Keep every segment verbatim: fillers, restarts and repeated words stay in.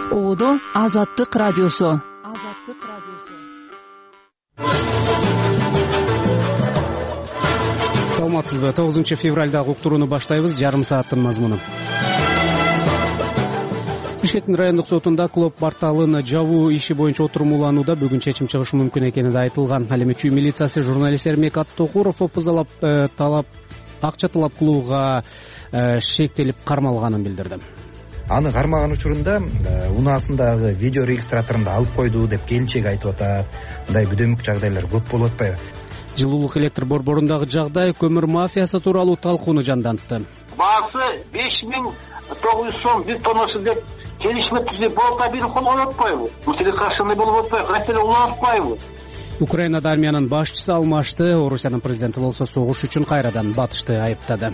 Оодо Азаттык радиосу. Азаттык радиосу. Саламатсызбы? тогузунчу февралдагы уктурууну баштайбыз. Жарым сааттын мазмуну. Бишкектин райондук сотунда Клоп порталын жабуу иши боюнча отурумуланууда бүгүн чечим чыгышы мүмкүн экени да айтылган. Ал эми чүй милициясы журналист Эрмек Аттокуров опузалап талап акча талап кылууга шектелип кармалганын билдирди. Аны кармаган учурунда унаасындагы видео регистраторунда алып койду деп келинчеги айтып атат. Мындай бүдөмүк жагдайлар көп болуп атпайбы? Жылуулук электр борборундагы жагдай көмүр мафиясы тууралуу талкууну жандантты. Баасы беш миң тогуз жүз сом бир тоннасы деп келишме түзүп болуп бир кол болуп атпайбы? Мисили каршылыгы болуп атпайбы? Маселе уланатпайбы? Украинада армиянын башчысы алмашты. Орусиянын президенти болсо согуш үчүн кайрадан батышты айыптады.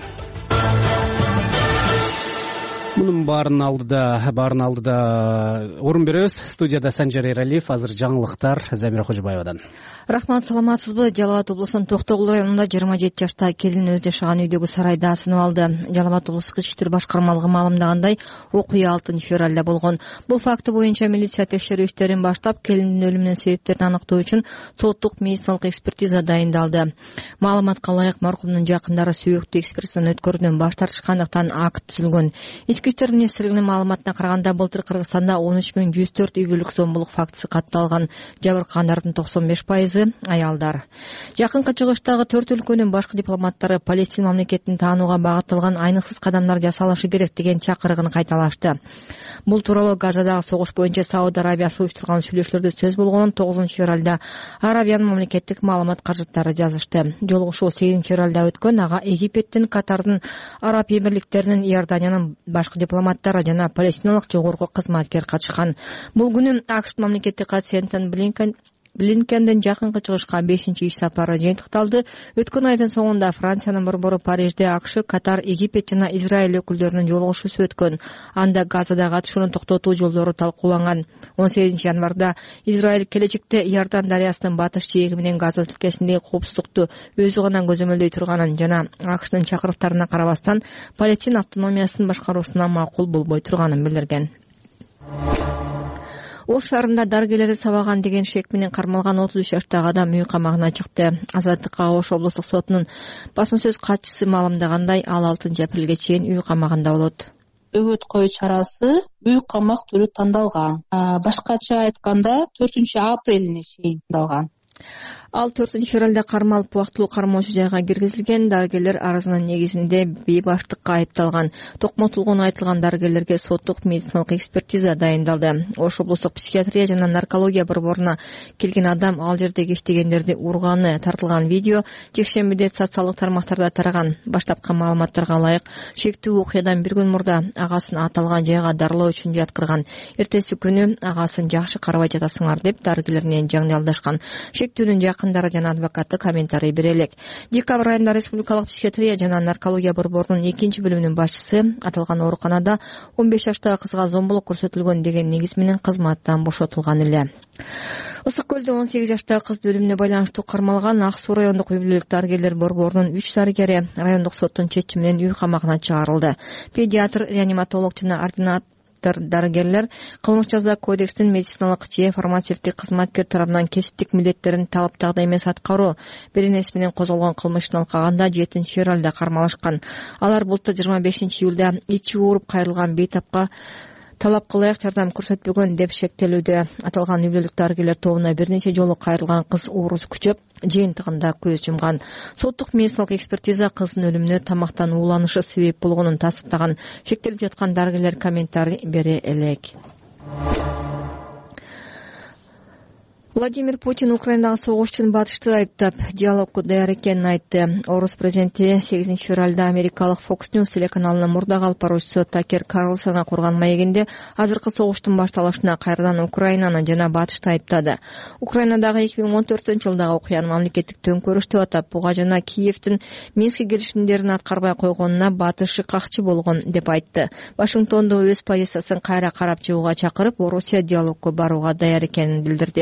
Мунун баарын алдыда, баарын алдыда орун беребиз. Студияда Санжар Эралиев, азыр жаңылыктар Замира Кожобаевадан. Рахмат, саламатсызбы? Жалал Абад облусунун Токтогул районунда жыйырма жети жаштагы келин өзү жашаган үйдөгү сарайда асынып алды. Жалал Абад облустук ички иштер башкармалыгы маалымдагандай, окуя алтынчы февралда болгон. Бул факты боюнча милиция текшерүү иштерин баштап, келиндин өлүмүнүн себептерин аныктоо үчүн соттук медициналык экспертиза дайындалды. Маалыматка ылайык, маркумдун жакындары сүйөктүү экспертизаны өткөрүүдөн баш тартышкандыктан акт түзүлгөн. Ички иштер министрлигинин маалыматына караганда, былтыр Кыргызстанда он үч миң жүз төрт үй бүлөлүк зомбулук фактысы катталган. Жабыркагандардын токсон беш пайызы аялдар. Жакынкы чыгыштагы төрт өлкөнүн башкы дипломаттары Палестин мамлекетин таанууга багытталган айныксыз кадамдар жасалышы керек деген чакырыгын кайталашты. Бул тууралуу Газадагы согуш боюнча Сауд Арабиясы уюштурган сүйлөшүүлөрдө сөз болгонун тогузунчу февралда Арабиянын мамлекеттик маалымат каржыттары жазышты. Жолугушуу сегизинчи февралда өткөн. Ага Египеттин, Катардын, Араб Эмирликтеринин, Иорданиянын башкы дипломаттары жана палестиналык жогорку кызматкер катышкан. Бул күнү АКШ мамлекеттик катчысы Энтони Блинкен Блинкендин жакынкы чыгышка бешинчи иш сапары жыйынтыкталды. Өткөн айдын соңунда Франциянын борбору Парижде АКШ, Катар, Египет жана Израиль өкүлдөрүнүн жолугушуусу өткөн. Анда Газада катышуунун токтотуу жолдору талкууланган. он сегизинчи январда Израиль келечекте Иордан дарыясынын батыш жээги менен Газа тилкесиндеги коопсуздукту өзү гана көзөмөлдөй турганын жана АКШнын чакырыктарына карабастан Палестин автономиясын башкаруусуна макул болбой турганын билдирген. Ош шаарында дарыгерлерди сабаган деген шек менен кармалган отуз үч жаштагы адам үй камагына чыкты. Азаттыкка Ош облустук сотунун басма сөз катчысы маалымдагандай, ал алтынчы апрелге чейин үй камагында болот. Өгөт коюу чарасы үй камак түрү тандалган. Башкача айтканда төртүнчү апрелине чейин тандалган. Ал төртүнчү февралда кармалып убактылуу кармоочу жайга киргизилген. Дарыгерлер арызынын негизинде бейбаштыкка айыпталган. Токмотулгон айтылган дарыгерлерге соттук медициналык экспертиза дайындалды. Ош облустук психиатрия жана наркология борборуна келген адам ал жердеги иштегендерди урганы тартылган видео жекшембиде социалдык тармактарда тараган. Баштапкы маалыматтарга ылайык, шектүү окуядан бир күн мурда агасын аталган жайга дарылоо үчүн жаткырган. Эртеси күнү агасын жакшы карабай жатасыңар деп дарыгерлер менен жаңылдашкан. Шектүүнүн жакындары жана адвокаты комментарий бере элек. Декабрь айында Республикалык психиатрия жана наркология борборунун экинчи бөлүмүнүн башчысы аталган ооруканада он беш жаштагы кызга зомбулук көрсөтүлгөн деген негиз менен кызматтан бошотулган эле. Ысык көлдө он сегиз жаштагы кыздын өлүмүнө байланыштуу кармалган Ак Суу райондук үй бүлөлүк дарыгерлер борборунун үч дарыгери райондук соттун чечими менен үй камагына чыгарылды. Педиатр, реаниматолог жана ординатор дарыгерлер кылмыш жаза кодекстин медициналык же фармацевтик кызматкер тарабынан кесиптик милдеттерин талаптагыдай эмес аткаруу беренеси менен козголгон кылмыштын алкагында жетинчи февралда кармалышкан. Алар былтыр жыйырма бешинчи июлда ичи ооруп кайрылган бейтапка талапка ылайык жардам көрсөтпөгөн деп шектелүүдө. Аталган үй бүлөлүк дарыгерлер тобуна бир нече жолу кайрылган кыз оорусу күчөп, жыйынтыгында көз жумган. Соттук медициналык экспертиза кыздын өлүмүнө тамактан ууланышы себеп болгонун тастыктаган. Шектелип жаткан дарыгерлер комментарий бере элек. Владимир Путин Украинадагы согуш үчүн батышты айыптап, диалогко даяр экенин айтты. Орус президенти сегизинчи февралда америкалык Fox News телеканалынын мурдагы алпаруучусу Такер Карлсонго курган маегинде азыркы согуштун башталышына кайрадан Украинаны жана батышты айыптады. Украинадагы эки миң он төртүнчү жылдагы окуяны мамлекеттик төңкөрүш деп атап, буга жана Киевдин Минск келишимдерин аткарбай койгонуна батышы какчы болгон деп айтты. Вашингтондо өз позициясын кайра карап чыгууга чакырып, Орусия диалогко барууга даяр экенин билдирди.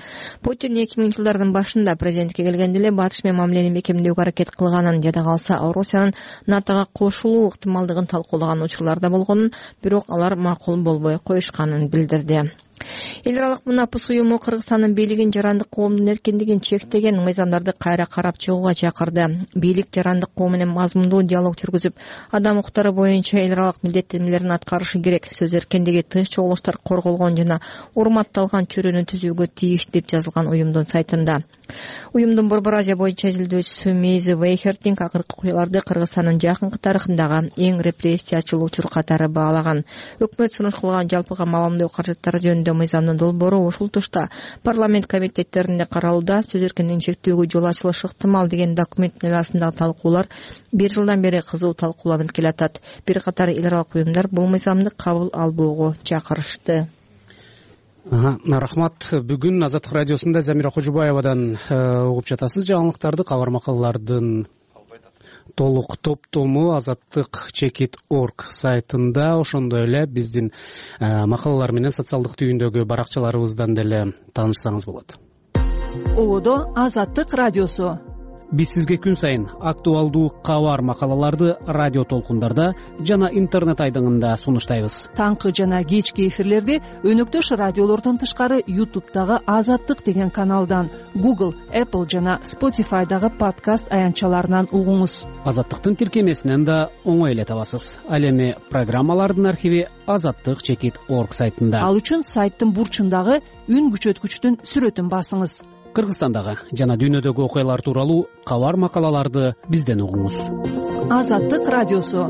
Путин эки миңинчи жылдардын башында президентке келгенде эле батыш менен мамилени бекемдөөгө аракет кылганын, жада калса Орусиянын натога кошулуу ыктымалдыгын талкуулаган учурлар да болгонун, бирок алар макул болбой коюшканын билдирди. Эл аралык мунапыс уюму Кыргызстандын бийлигин жарандык коомдун эркиндигин чектеген мыйзамдарды кайра карап чыгууга чакырды. Бийлик жарандык коом менен мазмундуу диалог жүргүзүп, адам укуктары боюнча эл аралык милдеттенмелерин аткарышы керек, сөз эркиндиги, тынч чогулуштар корголгон жана урматталган чөйрөнү түзүүгө тийиш деп жазылган уюмдун сайтында. Уюмдун Борбор Азия боюнча изилдөөчүсү Мейзи Вейхертинг акыркы окуяларды Кыргызстандын жакынкы тарыхындагы эң репрессиячыл учур катары баалаган. Өкмөт сунуш кылган жалпыга маалымдоо каражаттары жөнүндө мыйзамдын долбоору ушул тушта парламент комитеттеринде каралууда, сөз эркиндигин чектөөгө жол ачылышы ыктымал деген документтин астындагы талкуулар бир жылдан бери кызуу талкууланып келатат. Бир катар эл аралык уюмдар бул мыйзамды кабыл албоого чакырышты. Рахмат. Бүгүн Азаттык радиосунда Замира Кожубаевадан угуп жатасыз жаңылыктарды. Кабар макалалардын толук топтому азаттык чекит точка орг сайтында, ошондой эле биздин макалалар менен социалдык түйүндөгү баракчаларыбыздан деле таанышсаңыз болот. Одо Азаттык радиосу. Биз сизге күн сайын актуалдуу кабар макалаларды радио толкундарда жана интернет айдыңында сунуштайбыз. Таңкы жана кечки эфирлерди өнөктөш радиолордон тышкары YouTube'дагы Азаттык деген каналдан, Google, Apple жана Spotify'дагы подкаст аянтчаларынан угуңуз. Азаттыктын тиркемесинен да оңой эле табасыз. Ал эми программалардын архиви азаттык чекит точка орг сайтында. Ал үчүн сайттын бурчундагы үн күчөткүчтүн сүрөтүн басыңыз. Кыргызстандагы жана дүйнөдөгү окуялар тууралуу кабар макалаларды бизден угуңуз. Азаттык радиосу.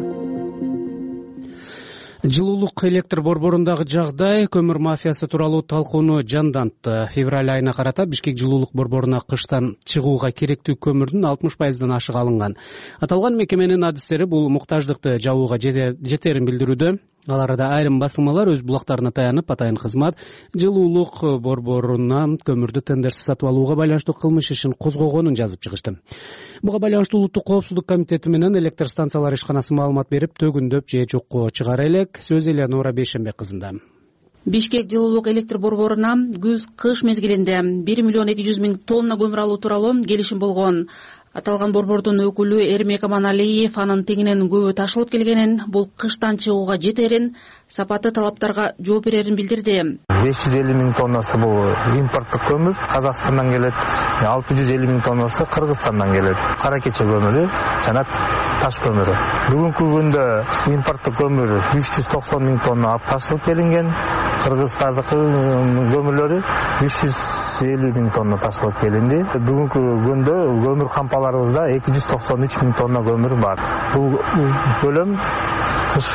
Жылуулук электр борборундагы жагдай көмүр мафиясы тууралуу талкууну жандантты. Февраль айына карата Бишкек жылуулук борборуна кыштан чыгууга керектүү көмүрдүн алтымыш пайыздан ашыгы алынган. Аталган мекеменин адистери бул муктаждыкты жабууга жетерин билдирүүдө. Аларда айрым басылмалар өз булактарына таянып, атайын кызмат жылуулук борборунан көмүрдү тендерсиз сатып алууга байланыштуу кылмыш ишин козгогонун жазып чыгышты. Буга байланыштуу Улуттук коопсуздук комитети менен электр станциялары ишканасы маалымат берип, төгүндөп же жокко чыгара элек. Сөз Элеонора Бейшенбек кызында. Бишкек жылуулук электр борборуна күз-кыш мезгилинде бир миллион эки жүз миң тонна көмүр алуу тууралуу келишим болгон. Аталган борбордун өкүлү Эрмек Аманалиев анын тегинен көбү ташылып келгенин, бул кыштан чыгууга жетерин, сапаты талаптарга жооп берерин билдирди. беш жүз элүү миң тоннасы бул импорттук көмүр, Казакстандан келет, алты жүз элүү миң тоннасы Кыргызстандан келет. Кара кече көмүрү жана таш көмүрү. Бүгүнкү күндө импорттук көмүр үч жүз токсон миң тонна алып ташылып келинген, Кыргызстандыкы көмүрлөрү үч жүз элүү миң тонна ташылып келинди. Бүгүнкү күндө көмүр кампаларыбызда эки жүз токсон үч миң тонна көмүр бар. Бул көлөм кыш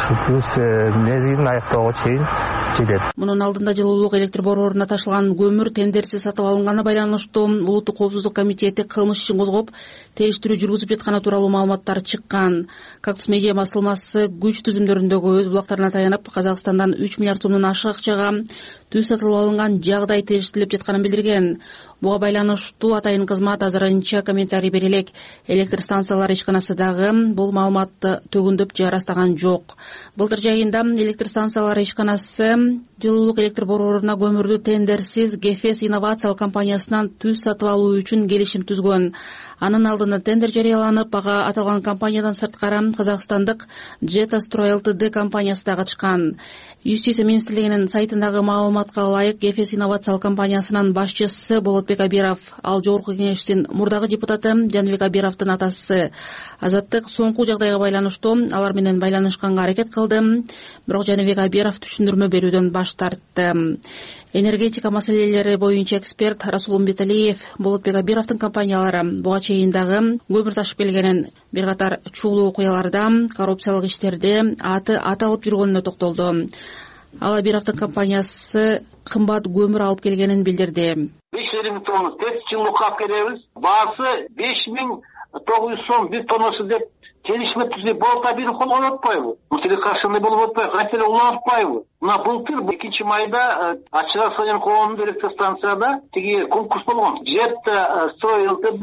мезгилин аяктоого чейин жетет. Мунун алдында жылуулук электр борборуна ташылган көмүр тендерсиз сатып алынганы байланыштуу Улуттук коопсуздук комитети кылмыш ишин козгоп, териштирүү жүргүзүп жатканы тууралуу маалыматтар чыккан. Кактус медиа басылмасы күч түзүмдөрүндөгү өз булактарына таянып, Казакстандан үч миллиард сомдон ашык акчага түз сатылып алынган жагдай териштирилип жатканын билдирген. Буга байланыштуу атайын кызмат азырынча комментарий бере элек. Электр станциялары ишканасы дагы бул маалыматты төгүндөп же ырастаган жок. Былтыр жайында электр станциялары ишканасы жылуулук электр борборуна көмүрдү тендерсиз Гефес инновациялык компаниясынан түз сатып алуу үчүн келишим түзгөн. Анын алдында тендер жарыяланып, ага аталган компаниядан сырткары казакстандык Jeta Stroy Ltd компаниясы да катышкан. Юстиция министрлигинин сайтындагы маалыматка ылайык, Гефес инновациялык компаниясынын башчысы Болотбек Абиров, ал жогорку кеңештин мурдагы депутаты Жаныбек Абировдун атасы. Азаттык соңку жагдайга байланыштуу алар менен байланышканга аракет кылды, бирок Жаныбек Абиров түшүндүрмө берүүдөн баш тартты. Энергетика маселелери боюнча эксперт Расул Умбеталиев Болотбек Абировдун компаниялары буга чейин дагы көмүр ташып келгенин, бир катар чуулуу окуяларда, коррупциялык иштерде аты аталып жүргөнүнө токтолду. Ал Абировдун компаниясы кымбат көмүр алып келгенин билдирди. беш жүз элүү миң тонна тез жылуулукка алып келебиз. Баасы беш миң тогуз жүз сом бир тоннасы деп келишме түзүп болта бир кол ойнотпойбу. Мисили каршында болуп атпайбы, кантеле улантпайбы. Мына былтыр экинчи майда Ачык Асаян коомдук электр станцияда тиги конкурс болгон. Jeta Stroy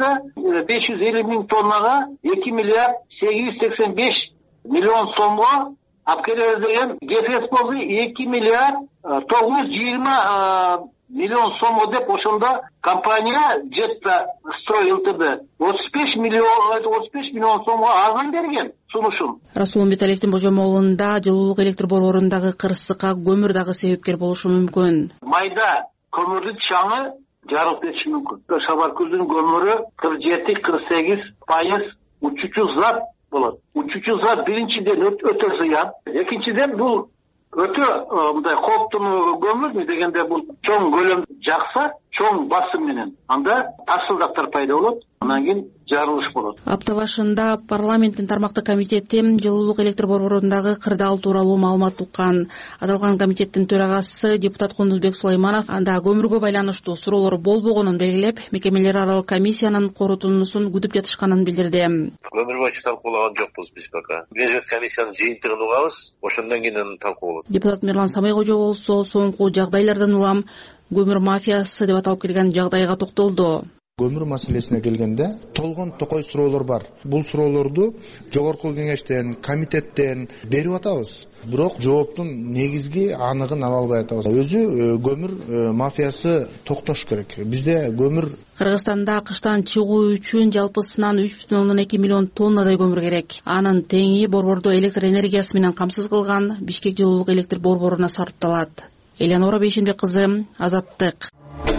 Ltd беш жүз элүү миң тоннага эки миллиард сегиз жүз сексен беш миллион сомго алып келебиз деген кефес болду. эки миллиард тогуз жүз жыйырма миллион сомго деп ошондо компания Жетта строй ЛТД отуз беш миллион отуз беш миллион сомго арзан берген сунушун. Расул Умбеталиевдин божомолунда жылуулук электр борборундагы кырсыкка көмүр дагы себепкер болушу мүмкүн. Майда көмүрдүн чаңы жарылып кетиши мүмкүн. Шабаркөздүн көмүрү кырк жети кырк сегиз пайыз учуучу зат болот. Учуучу зат биринчиден өтө зыян, экинчиден бул өтө мындай кооптуу көмүр дегенде бул чоң көлөм жакса, чоң басым менен анда тарсылдактар пайда болот. Андан кийин жарылыш болот. Апта башында парламенттин тармактык комитети жылуулук электр борборундагы кырдаал тууралуу маалымат уккан. Аталган комитеттин төрагасы депутат Кундузбек Сулайманов анда көмүргө байланыштуу суроолор болбогонун белгилеп, мекемелер аралык комиссиянын корутундусун күтүп жатышканын билдирди. Көмүр боюнча талкуулаган жокпуз биз пока. Бюджет комиссиянын жыйынтыгын угабыз, ошондон кийин талкуу болот. Депутат Мирлан Самайкожо болсо соңку жагдайлардан улам көмүр мафиясы деп аталып келген жагдайга токтолду. Көмүр маселесине келгенде толгон токой суроолор бар. Бул суроолорду жогорку кеңештен, комитеттен берип атабыз. Бирок жооптун негизги аныгын ала албай атабыз. Өзү көмүр мафиясы токтош керек. Бизде көмүр Кыргызстанда кыштан чыгуу үчүн жалпысынан үч бүтүн ондон эки миллион тоннадай көмүр керек. Анын теңи борборду электр энергиясы менен камсыз кылган Бишкек жылуулук электр борборуна сарпталат. Элеонора Бейшенбек кызы, Азаттык.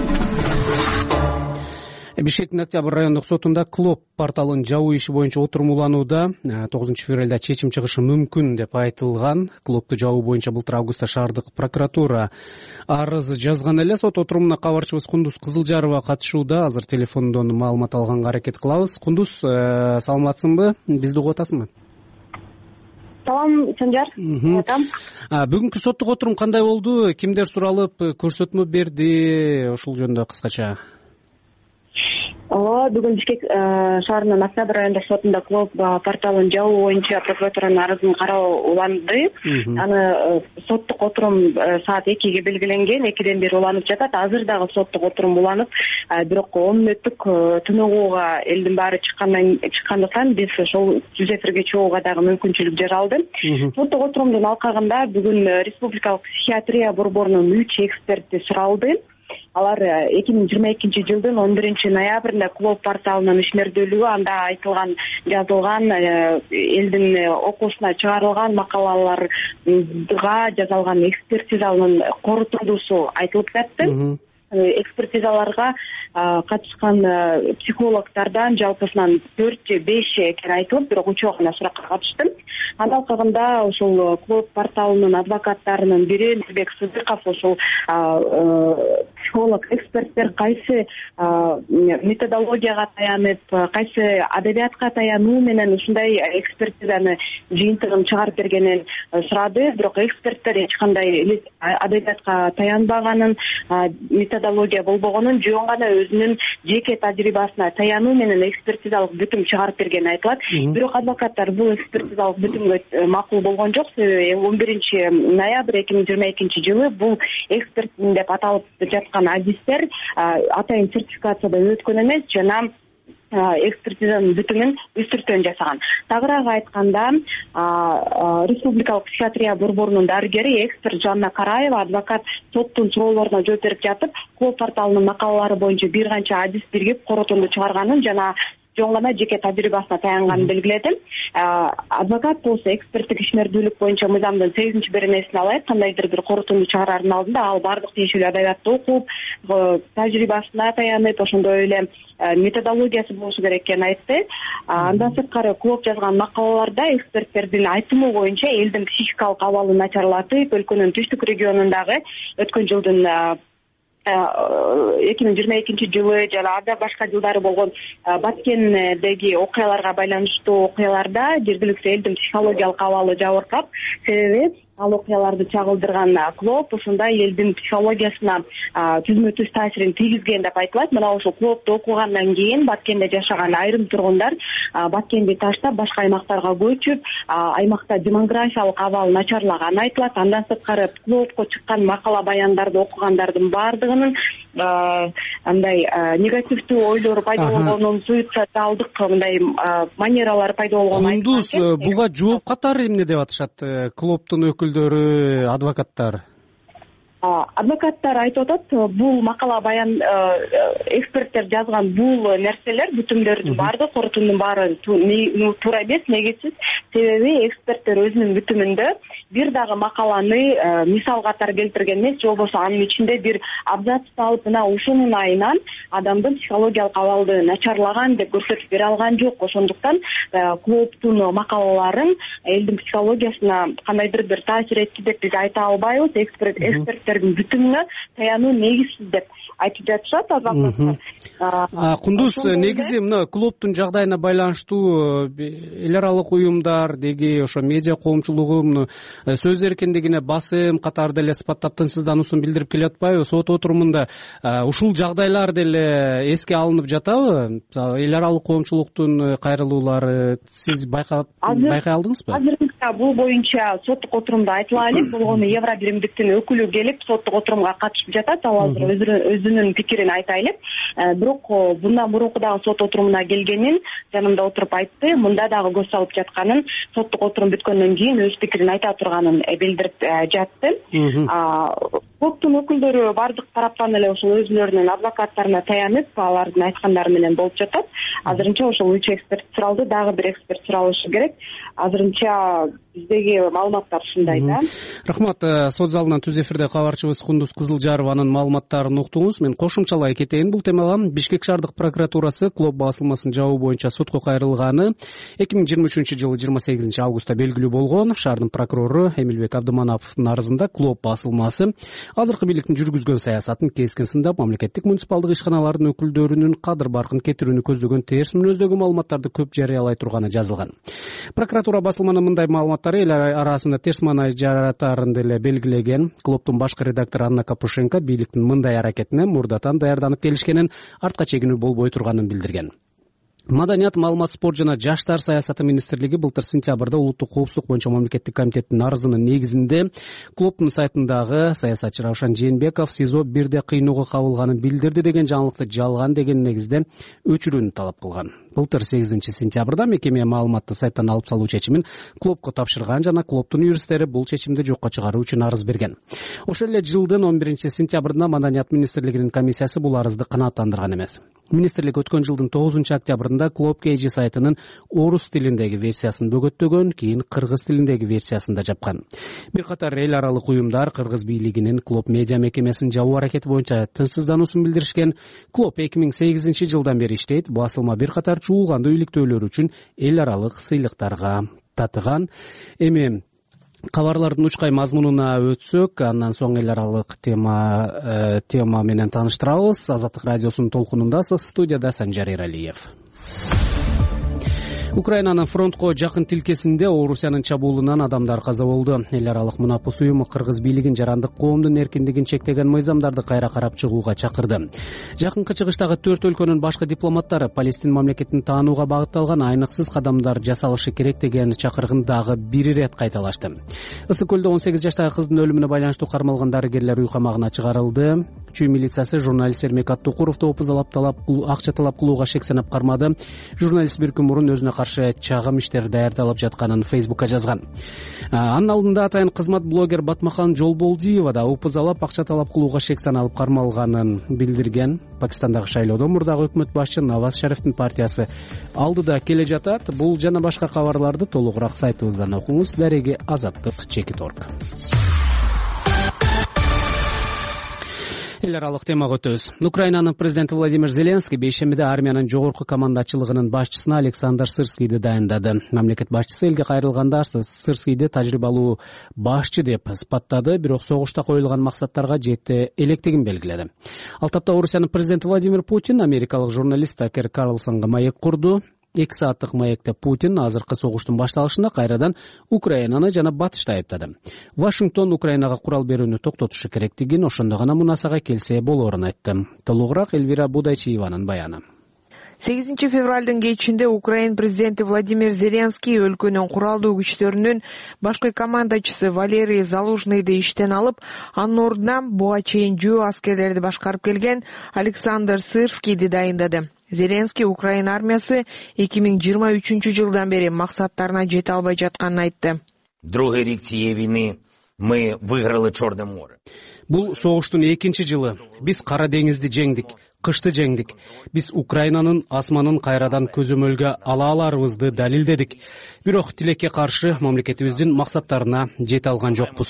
Бишкектин Октябрь райондук сотунда Клоп порталынын жабуу иши боюнча отурумуланууда тогузунчу февралда чечим чыгышы мүмкүн деп айтылган. Клопту жабуу боюнча былтыр августта шаардык прокуратура арыз жазган эле. Сот отурумуна кабарчыбыз Кундуз Кызылжарова катышууда. Азыр телефондон маалымат алганга аракет кылабыз. Кундуз, саламатсыңбы? Бизди угуп атасыңбы? Салам, Санжар. Бүгүнкү соттук отурум кандай болду? Кимдер суралып, көрсөтмө берди? Ушул жөнүндө кыскача. Ооба, бүгүн Бишкек шаарынын Октябрь райондук сотунда Клоп порталынын жабуу боюнча прокуратуранын арызын кароо уланды. Аны соттук отурум саат экиге белгиленген, экиден бери уланып жатат. Азыр дагы соттук отурум уланып, бирок он мүнөттүк түнөгүүгө элдин баары чыккандан чыккандыктан биз ошол жүз эфирге чыгууга дагы мүмкүнчүлүк жаралды. Соттук отурумдун алкагында бүгүн Республикалык психиатрия борборунун үч эксперти суралды. Алар эки миң жыйырма экинчи жылдын он биринчи ноябрында Клоп порталынын ишмердүүлүгү, анда айтылган, жазылган, элдин окуусуна чыгарылган макалаларга жазылган экспертизанын корутундусу айтылып жатты. Экспертизаларга катышкан психологтордон жалпысынан төрт же беш экени айтылып, бирок үчөө гана суракка катышты. Андан кагында ошол Клоп порталынын адвокаттарынын бири Нурбек Сыдыков ошол психолог эксперттер кайсы методологияга таянып, кайсы адабиятка таянуу менен ушундай экспертизаны жыйынтыгын чыгарып бергенин сурады. Бирок эксперттер эч кандай адабиятка таянбаганын, методология болбогонун, жөн гана өзүнүн жеке тажрыйбасына таянуу менен экспертизалык бүтүм чыгарып бергени айтылат. Бирок адвокаттар бул экспертизалык бүтүмгө макул болгон жок. Себеби он биринчи ноябрь эки миң жыйырма экинчи жылы бул эксперттин деп аталып жаткан адистер атайын сертификациядан өткөн эмес, жана экспертизанын бүтүмүн үстүртөн жасаган. Тагыраак айтканда, Республикалык психиатрия борборунун дарыгери эксперт Жанна Караева адвокат соттун суроолоруна жооп берип жатып, Клоп порталынын макалалары боюнча бир канча адис биргип корутунду чыгарганын жана жөн гана жеке тажрыйбасына таянганын белгиледи. Адвокат болсо эксперттик ишмердүүлүк боюнча мыйзамдын сегизинчи беренесин алайт, кандайдыр бир корутунду чыгарардын алдында ал бардык тиешелүү адабиятты окуп, тажрыйбасына таянып, ошондой эле методологиясы болушу керек экенин айтты. Андан сырткары Клоп жазган макалаларда эксперттердин айтымы боюнча элдин психикалык абалы начарлатып, өлкөнүн түштүк регионундагы өткөн жылдын эки миң жыйырма экинчи жылы жана анда башка жылдары болгон Баткендеги окуяларга байланыштуу окуяларда жергиликтүү элдин психологиялык абалы жабыркап, себеби ал окуяларды чагылдырган клооп ушундай элдин психологиясына түзмө түз таасирин тийгизген деп айтылат. Мына ушул клоопту окугандан кийин Баткенде жашаган айрым тургундар Баткенди таштап башка аймактарга көчүп, аймакта демографиялык абал начарлаганы айтылат. Андан сырткары клоопко чыккан макала баяндарды окугандардын баардыгынын андай негативдүү ойлору пайда болгонун, суицидалдык мындай манералары пайда болгонун айтат. Кундуз, буга жооп катары эмне деп атышат клооптун өкүлдөрү, адвокаттар? Адвокаттар айтып атат, бул макала баян эксперттер жазган бул нерселер, бүтүмдөрдүн баардыгы, корутундун баары туура эмес, негизсиз. Себеби эксперттер өзүнүн бүтүмүндө бир дагы макаланы мисал катары келтирген эмес, же болбосо анын ичинде бир абзацты алып, мына ушунун айынан адамдын психологиялык абалды начарлаган деп көрсөтүп бере алган жок. Ошондуктан клооптун макалаларын элдин психологиясына кандайдыр бир таасир этти деп биз айта албайбыз. Эксперттердин бүтүмүнө таянуу негизсиз деп айтып жатышат адвокаттар. Кундуз, негизи мына клооптун жагдайына байланыштуу эл аралык уюмдар деги ошо медиа коомчулугу сөз эркиндигине басым катары деле сыпаттап тынчсыздануусун билдирип келатпайбы? Сот отурумунда ушул жагдайлар деле эске алынып жатабы? Эл аралык коомчулуктун кайрылуулары сиз байкай алдыңызбы? Азырынча бул боюнча соттук отурумда айтыла элек, болгону Евро биримдиктин өкүлү келип соттук отурумга катышып жатат. Ал азыр өзүнүн пикирин айта элек. Бирок bundan мурунку дагы сот отурумуна келгенин жанымда отуруп айтты. Мында дагы көз салып жатканын, соттук отурум бүткөндөн кийин өз пикирин айта турганын билдирип жатты. Клооптун өкүлдөрү бардык тараптан эле ошол өзүлөрүнүн адвокаттарына таянып, алардын айткандары менен болуп жатат. Азырынча ошол үч эксперт суралды, дагы бир эксперт суралышы керек. Азырынча биздеги маалыматтар ушундай да. Рахмат. Сот залынан түз эфирде кабарчыбыз Кундуз Кызылжарованын маалыматтарын уктуңуз. Мен кошумчалай кетейин бул темага. Бишкек шаардык прокуратурасы клооп басылмасын жабуу боюнча сотко кайрылганы эки миң жыйырма үчүнчү жылы жыйырма сегизинчи августта белгилүү болгон. Шаардын прокурору Эмилбек Абдымановдун арызында клооп басылмасы азыркы бийликтин жүргүзгөн саясатын кескен сындап, мамлекеттик муниципалдык ишканалардын өкүлдөрүнүн кадыр баркын кетирүүнү көздөгөн терс мүнөздөгү маалыматтарды көп жарыялай турганы жазылган. Прокуратура басылманын мындай маалыматтары эл арасында терс маанай жаратарын деле белгилеген. Клооптун башкы редактору Анна Капушенко бийликтин мындай аракетине мурдатан даярданып келишкенин, артка чегинүү болбой турганын билдирген. Маданият, маалымат, спорт жана жаштар саясаты министрлиги былтыр сентябрда улуттук коопсуздук боюнча мамлекеттик комитеттин арызынын негизинде клооптун сайтындагы саясатчы Раушан Жээнбеков СИЗО бирде кыйноого кабылганын билдирди деген жаңылыкты жалган деген негизде өчүрүүнү талап кылган. Былтыр сегизинчи сентябрда мекеме маалыматты сайттан алып салуу чечимин клоопко тапшырган жана клооптун юристтери бул чечимди жокко чыгаруу үчүн арыз берген. Ошол эле жылдын он биринчи сентябрында Маданият министрлигинин комиссиясы бул арызды канааттандырган эмес. Министрлик өткөн жылдын тогузунчу октябрында Клооп Кейжи сайтынын орус тилиндеги версиясын бөгөттөгөн, кийин кыргыз тилиндеги версиясын да жапкан. Бир катар эл аралык уюмдар кыргыз бийлигинин Клооп медиа мекемесин жабуу аракети боюнча тынчсыздануусун билдиришкен. Клооп эки миң сегизинчи жылдан бери иштейт. Басылма бир катар чуулгандуу иликтөөлөр үчүн эл аралык сыйлыктарга татыган. Эми кабарлардын учкай мазмунуна өтсөк, андан соң эл аралык тема тема менен тааныштырабыз. Азаттык радиосунун толкунундасыз. Студияда Санжар Эралиев. Украинанын фронтко жакын тилкесинде Орусиянын чабуулунан адамдар каза болду. Эл аралык мунапус уюму кыргыз бийлигин жарандык коомдун эркиндигин чектеген мыйзамдарды кайра карап чыгууга чакырды. Жакынкы чыгыштагы төрт өлкөнүн башкы дипломаттары Палестин мамлекетин таанууга багытталган айныксыз кадамдар жасалышы керек деген чакыргын дагы бир ирет кайталашты. Ысык көлдө он сегиз жаштагы кыздын өлүмүнө байланыштуу кармалган дарыгерлер үй камагына чыгарылды. Чүй милициясы журналист Эрмек Аттокуровду опузалап талап акча талап кылууга шек санап кармады. Журналист бир күн мурун өзүнө каршы чагым иштер даярдалып жатканын Фейсбукка жазган. Анын алдында атайын кызмат блогер Батмахан Жолболдиева да опузалап акча талап кылууга шек саналып кармалганын билдирген. Пакистандагы шайлоодон мурдагы өкмөт башчы Наваз Шарифтин партиясы алдыда келе жатат. Бул жана башка кабарларды толугураак сайтыбыздан окуңуз. Дареги Азаттык чекит точка орг. Эл аралык темага өтөбүз. Украинанын президенти Владимир Зеленский бейшембиде армиянын жогорку командачылыгынын башчысына Александр Сырскийди дайындады. Мамлекет башчысы элге кайрылганда Сырскийди тажрыйбалуу башчы деп сыпаттады, бирок согушта коюлган максаттарга жетти электигин белгиледи. Ал тапта Орусиянын президенти Владимир Путин америкалык журналист Такер Карлсонго маек курду. эки сааттык маекте Путин азыркы согуштун башталышында кайрадан Украинаны жана Батышты айыптады. Вашингтон Украинага курал берүүнү токтотушу керектигин, ошондо гана мунасага келсе болоорун айтты. Толугураак Эльвира Будайчиеванын баяны. сегизинчи февралдын кечинде Украин президенти Владимир Зеленский өлкөнүн куралдуу күчтөрүнүн башкы командачысы Валерий Залужныйды иштен алып, анын ордуна буга чейин жөө аскерлерди башкарып келген Александр Сырскийди дайындады. Зеленский Украин армиясы эки миң жыйырма үчүнчү жылдан бери максаттарына жете албай жатканын айтты. Другой рик цієї війни ми виграли Чорне море. Бул согуштун экинчи жылы. Биз Кара деңизди жеңдик, кышты жеңдик. Биз Украинанын асманын кайрадан көзөмөлгө ала аларыбызды далилдедик. Бирок тилекке каршы мамлекетибиздин максаттарына жете алган жокпуз.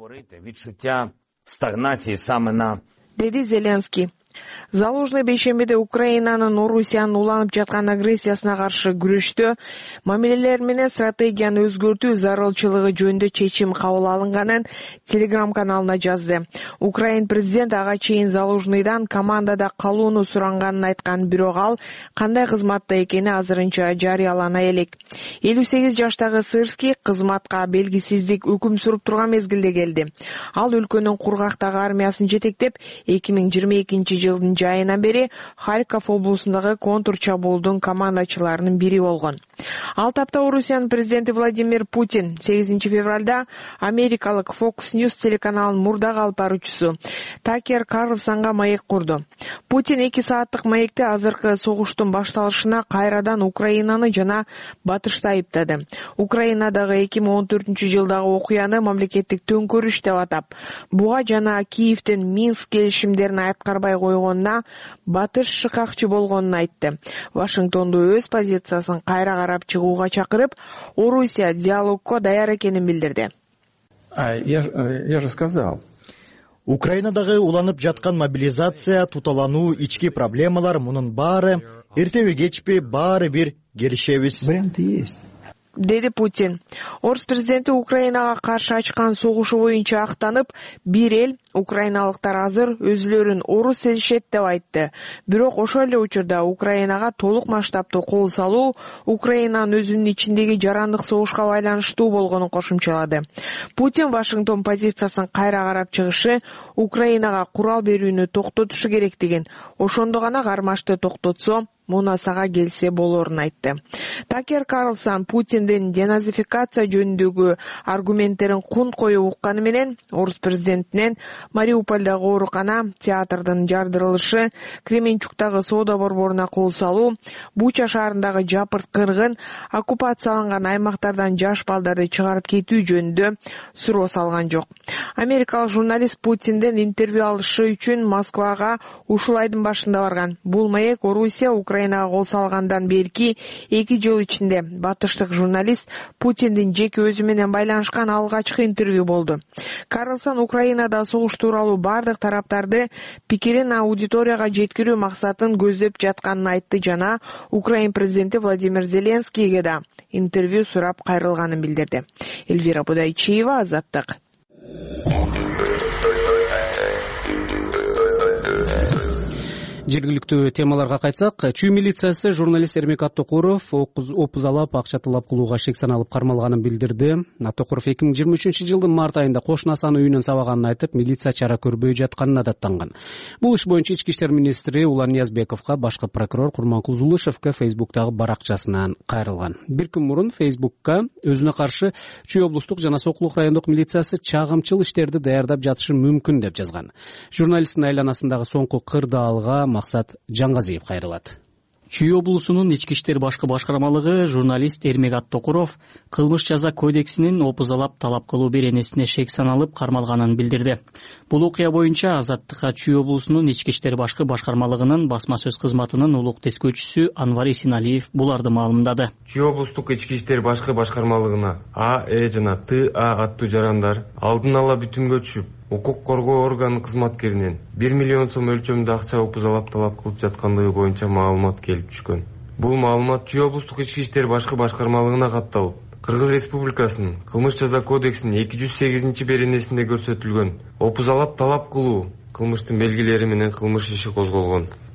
Відчуття стагнації саме на деди Зеленский. Залужный бейшембиде Украинанын Орусиянын уланып жаткан агрессиясына каршы күрөштө мамилелер менен стратегияны өзгөртүү зарылчылыгы жөнүндө чечим кабыл алынганын Telegram каналына жазды. Украин президент ага чейин Залужныйдан командада калууну суранганын айткан, бирок ал кандай кызматта экени азырынча жарыялана элек. элүү сегиз жаштагы Сырский кызматка белгисиздик өкүм суруп турган мезгилде келди. Ал өлкөнүн кургактагы армиясын жетектеп, эки миң жыйырма экинчи жылдын жайынан бери Харьков облусундагы контур чабуулдун командачыларынын бири болгон. Ал тапта Орусиянын президенти Владимир Путин сегизинчи февралда америкалык Fox News телеканалынын мурдагы алып баруучусу Такер Карлсонго маек курду. Путин эки сааттык маекте азыркы согуштун башталышына кайрадан Украинаны жана Батышты айыптады. Украинадагы эки миң он төртүнчү жылдагы окуяны мамлекеттик төңкөрүш деп атап, буга жана Киевдин Минск келишимдерин аткарбай койгонуна Батыш шыкакчы болгонун айтты. Вашингтонду өз позициясын кайра карап чыгууга чакырып, Орусия диалогко даяр экенин билдирди. Я же сказал. Украинадагы уланып жаткан мобилизация, туталануу, ички проблемалар, мунун баары эртеби кечпи баары бир келишебиз. Варианты есть. Деди Путин. Орус президенти Украинага каршы ачкан согушу боюнча актанып, бир эл украиналыктар азыр өзүлөрүн орус сезишет деп айтты. Бирок ошол эле учурда Украинага толук масштабтуу кол салуу Украинанын өзүнүн ичиндеги жарандык согушка байланыштуу болгонун кошумчалады. Путин Вашингтон позициясын кайра карап чыгышы Украинага курал берүүнү токтотушу керектигин, ошондо гана кармашты токтотсо мунасага келсе болоорун айтты. Такер Карлсон Путиндин деназификация жөнүндөгү аргументтерин кун коюп укканы менен орус президентинен Мариупольдагы оорукана, театрдын жардырылышы, Кременчуктагы соода борборуна кол салуу, Буча шаарындагы жапырт кыргын, оккупацияланган аймактардан жаш балдарды чыгарып кетүү жөнүндө суроо салган жок. Америкалык журналист Путинден интервью алышы үчүн Москвага ушул айдын башында барган. Бул маек Орусия Украинага кол салгандан берки эки жыл ичинде батыштык журналист Путиндин жеке өзү менен байланышкан алгачкы интервью болду. Карлсон Украинада согуш тууралуу бардык тараптарды пикирин аудиторияга жеткирүү максатын көздөп жатканын айтты жана Украин президенти Владимир Зеленскийге да интервью сурап кайрылганын билдирди. Эльвира Будайчиева, Азаттык. Жергиликтүү темаларга кайтсак, Чүй милициясы журналист Эрмек Аттокуров опузалап, акча талап кылууга шек саналып кармалганын билдирди. Аттокуров эки миң жыйырма үчүнчү жылдын март айында кошунасынын үйүнөн сабаганын айтып, милиция чара көрбөй жатканына даттанган. Бул иш боюнча ички иштер министри Улан Ниязбековго, башкы прокурор Курманкул Зулышевго Фейсбуктагы баракчасынан кайрылган. Бир күн мурун Фейсбукка өзүнө каршы Чүй облустук жана Сокулук райондук милициясы чагымчыл иштерди даярдап жатышы мүмкүн деп жазган. Журналисттин айланасындагы соңку кырдаалга Максат Жаңгазиев кайрылат. Чүй облусунун ички иштер башкы башкармалыгы журналист Эрмек Аттокуров кылмыш жаза кодексинин опузалап талап кылуу беренесине шек саналып кармалганын билдирди. Бул окуя боюнча Азаттыкка Чүй облусунун ички иштер башкы башкармалыгынын басма сөз кызматынын улук тескөөчүсү Анвар Исеналиев буларды маалымдады. Чүй облустук ички иштер башкы башкармалыгына А, Э жана Т А аттуу жарандар алдын ала бүтүнгө түшүп, укук коргоо органы кызматкеринен бир миллион сом өлчөмдө акча опузалап талап кылып жаткандыгы боюнча маалымат келип түшкөн. Бул маалымат Чүй облустук ички иштер башкы башкармалыгына катталып, Кыргыз Республикасынын кылмыш жаза кодексинин эки жүз сегизинчи беренесинде көрсөтүлгөн опузалап талап кылуу кылмыштын белгилери менен кылмыш иши козголгон.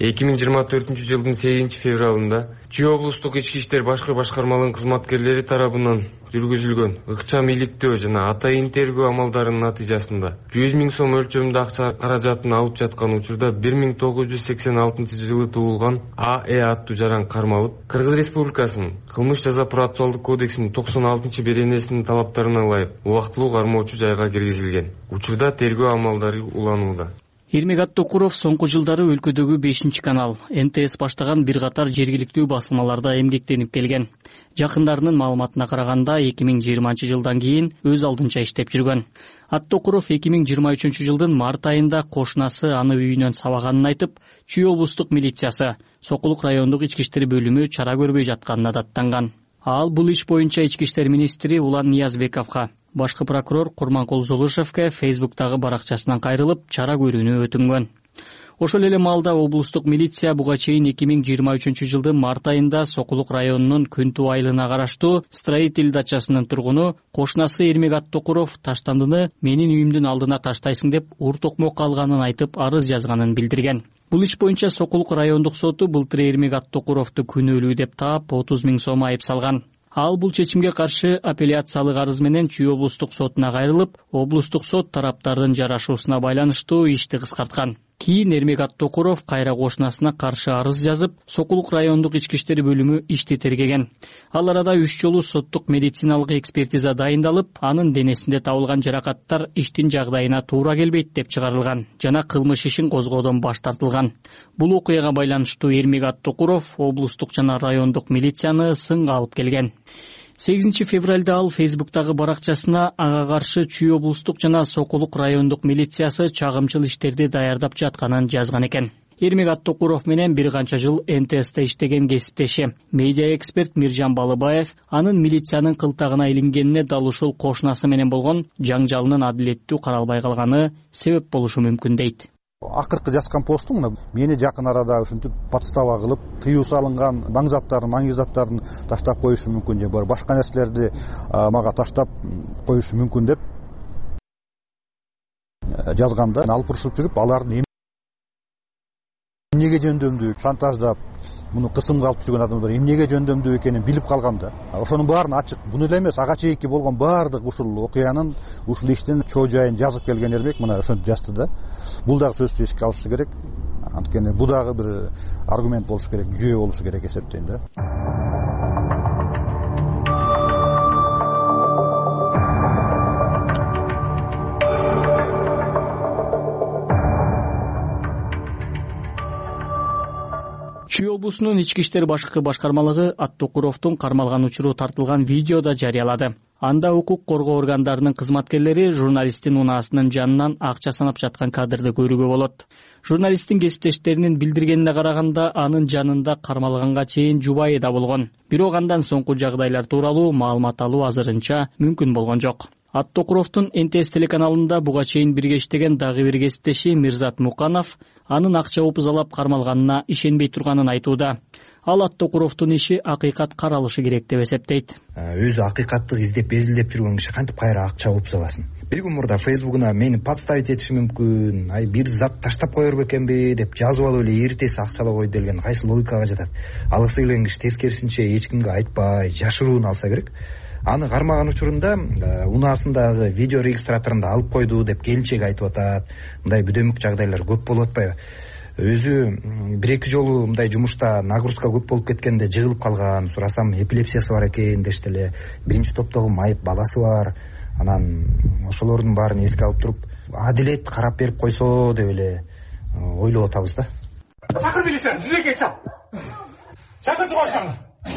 эки миң жыйырма төртүнчү жылдын сегизинчи февралында Чүй облустук ички иштер башкы башкармалыгынын кызматкерлери тарабынан жүргүзүлгөн ыкчам иликтөө жана атайын тергөө амалдарынын натыйжасында жүз миң сом өлчөмүндө акча каражатын алып жаткан учурда бир миң тогуз жүз сексен алтынчы жылы туулган А Э аттуу жаран кармалып, Кыргыз Республикасынын кылмыш жаза процессуалдык кодексинин токсон алтынчы беренесинин талаптарына ылайык убактылуу кармоочу жайга киргизилген. Учурда тергөө амалдары уланууда. Эрмек Аттокуров соңку жылдары өлкөдөгү бешинчи канал Н Т С баштаган бир катар жергиликтүү басылмаларда эмгектенип келген. Жакындарынын маалыматына караганда эки миң жыйырманчы жылдан кийин өз алдынча иштеп жүргөн. Аттокуров эки миң жыйырма үчүнчү жылдын март айында кошунасы аны үйүнөн сабаганын айтып, Чүй облустук милициясы, Сокулук райондук ички иштер бөлүмү чара көрбөй жатканына даттанган. Ал бул иш боюнча ички иштер министри Улан Ниязбековго, башкы прокурор Курманкул Зулушевке Фейсбуктагы баракчасынан кайрылып чара көрүүнү өтүнгөн. Ошол эле маалда облустук милиция буга чейин эки миң жыйырма үчүнчү жылдын март айында Сокулук районунун Күнтүү айылына караштуу Строитель дачасынын тургуну кошунасы Эрмек Аттокуров таштандыны менин үйүмдүн алдына таштайсың деп ур токмокко алганын айтып арыз жазганын билдирген. Бул иш боюнча Сокулук райондук соту былтыр Эрмек Аттокуровду күнөөлүү деп таап отуз миң сом айып салган. Ал бул чечимге каршы апелляциялык арыз менен Чүй облустук сотуна кайрылып, облустук сот тараптардын жарашуусуна байланыштуу ишти кыскарткан. Кийин Эрмек Аттокуров кайра кошунасына каршы арыз жазып, Сокулук райондук ички иштер бөлүмү ишти тергеген. Ал арада үч жолу соттук медициналык экспертиза дайындалып, анын денесинде табылган жаракаттар иштин жагдайына туура келбейт деп чыгарылган жана кылмыш ишин козгоодон баш тартылган. Бул окуяга байланыштуу Эрмек Аттокуров облустук жана райондук милицияны сынга алып келген. сегизинчи февралда ал Фейсбуктагы баракчасына ага каршы Чүй облустук жана Сокулук райондук милициясы чагымчыл иштерди даярдап жатканын жазган экен. Эрмек Аттокуров менен бир канча жыл Н Т С'те иштеген кесиптеши, медиа эксперт Миржан Балыбаев анын милициянын кылтагына илингенине дал ушул кошунасы менен болгон жаңжалынын адилеттүү каралбай калганы себеп болушу мүмкүн дейт. Акыркы жазган постум мына мени жакын арада ушинтип подстава кылып, тыюу салынган маң заттарын, маңызды заттарын таштап коюшу мүмкүн же бар башка нерселерди мага таштап коюшу мүмкүн деп жазганда алып урушуп жүрүп, алардын эмнеге жөндөмдүү шантаждап, муну кысымга алып жүргөн адамдар эмнеге жөндөмдүү экенин билип калган да. Ошонун баарын ачык, буну эле эмес, ага чейинки болгон баардык ушул окуянын, ушул иштин чоо жайын жазып келген Эрмек мына ошентип жазды да. Бул дагы сөзсүз эске алышы керек. Анткени бул дагы бир аргумент болушу керек, жүйө болушу керек эсептейм да. Чүй облусунун ички иштер башкы башкармалыгы Аттокуровдун кармалган учуру тартылган видеода жарыялады. Анда укук коргоо органдарынын кызматкерлери журналисттин унаасынын жанынан акча санап жаткан кадрды көрүүгө болот. Журналисттин кесиптештеринин билдиргенине караганда анын жанында кармалганга чейин жубайы да болгон. Бирок андан соңку жагдайлар тууралуу маалымат алуу азырынча мүмкүн болгон жок. Аттокуровдун Н Т С телеканалында буга чейин бирге иштеген дагы бир кесиптеши Мирзат Муканов анын акча опузалап кармалганына ишенбей турганын айтууда. Ал Аттокуровдун иши акыйкат каралышы керек деп эсептейт. Өзү акыйкатты издеп, эзилдеп жүргөн киши кантип кайра акча опузаласын? Бир күн мурда Фейсбугуна мени подставить этиши мүмкүн, ай бир зат таштап коер бекенби деп жазып алып эле эртеси акчалап койду делген кайсы логикага жатат? Алгысы келген киши тескерисинче эч кимге айтпай, жашырууну алса керек. Аны кармаган учурунда унаасындагы видео регистраторунда алып койду деп келинчеги айтып атат. Мындай бүдөмүк жагдайлар көп болуп атпайбы? Өзү бир эки жолу мындай жумушта нагрузка көп болуп кеткенде жыгылып калган. Сурасам эпилепсиясы бар экен дешти эле. Биринчи топтогу майып баласы бар. Анан ошолордун баарын эске алып туруп, адилет карап берип койсо деп эле ойлоп атабыз да. Чакыр милицияны, жүзөккө чал. Чакыр чыгышкан.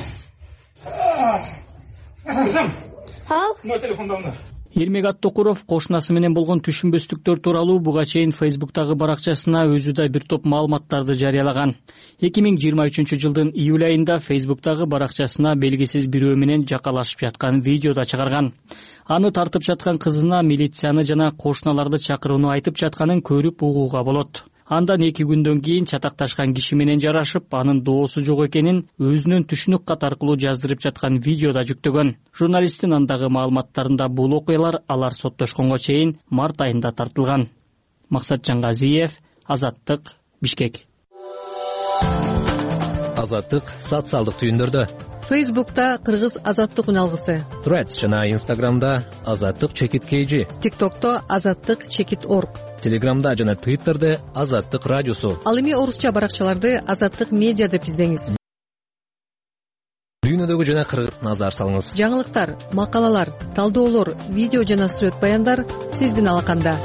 Кызым. Ал? Мына телефонда мына. Эрмек Аттокуров кошунасы менен болгон түшүнбөстүктөр тууралуу буга чейин Фейсбуктагы баракчасына өзү да бир топ маалыматтарды жарыялаган. эки миң жыйырма үчүнчү жылдын июль айында Фейсбуктагы баракчасына белгисиз бирөө менен жакалашып жаткан видеода чыгарган. Аны тартып жаткан кызына милицияны жана кошуналарды чакырууну айтып жатканын көрүп угууга болот. Андан эки күндөн кийин чатакташкан киши менен жарашып, анын доосу жок экенин өзүнүн түшүнүк кат аркылуу жаздырып жаткан видеода жүктөгөн. Журналисттин андагы маалыматтарында бул окуялар алар соттошконго чейин март айында тартылган. Максат Жангазиев, Азаттык, Бишкек. азаттык социалдык түйүндөрдө, Фейсбукта Кыргыз азаттык үн алгысы, Threads жана Инстаграмда азаттык чекит kg, ТикТокто азаттык чекит орг, Телеграмда жана Твиттерде азаттык радиосу. Ал эми орусча баракчаларды азаттык медиа деп издеңиз. Дүйнөдөгү жана кыргыз назар салыңыз. Жаңылыктар, макалалар, талдоолор, видео жана сүрөт баяндар сиздин алаканда.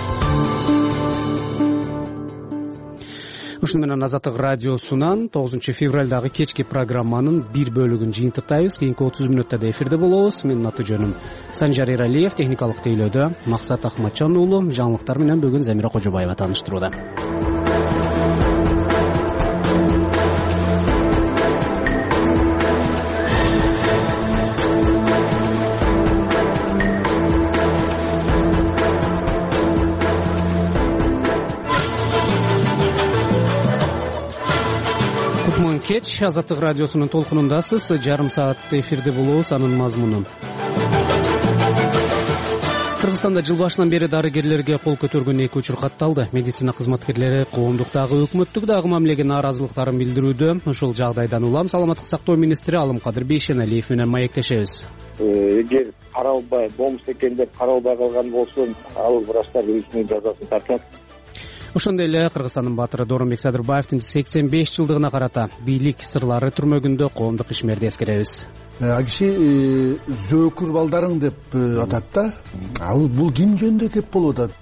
Ушуну менен Азаттык радиосунан тогузунчу февралдагы кечки программанын бир бөлүгүн жыйынтыктайбыз. Кийинки отуз мүнөттө эфирде болобуз. Менин аты жөнүм Санжар Эралиев, техникалык тейлөөдө Максат Ахматжан уулу. Жаңылыктар менен бүгүн Замира Кожобаева тааныштырууда. Кеч Азаттык радиосунун толкунундасыз. Жарым саат эфирде болобуз. Анын мазмуну: Кыргызстанда жыл башынан бери дарыгерлерге кол көтөргөн эки учур катталды. Медицина кызматкерлери коомдук дагы өкмөттүк дагы мамилеге нааразылыктарын билдирүүдө. Ушул жагдайдан улам саламаттык сактоо министри Алымкадыр Бейшеналиев менен маектешебиз. Эгер каралбай, болмуш экен деп каралбай калган болсо, ал врачтар өзүнүн жазасын тартат. Ошондой эле Кыргызстандын баатыры Дооронбек Садырбаевдин сексен беш жылдыгына карата бийлик сырлары түрмөгүндө коомдук ишмерди эскеребиз. А киши зөөкүр балдарың деп атат да. Ал бул ким жөнүндө кеп болуп атат?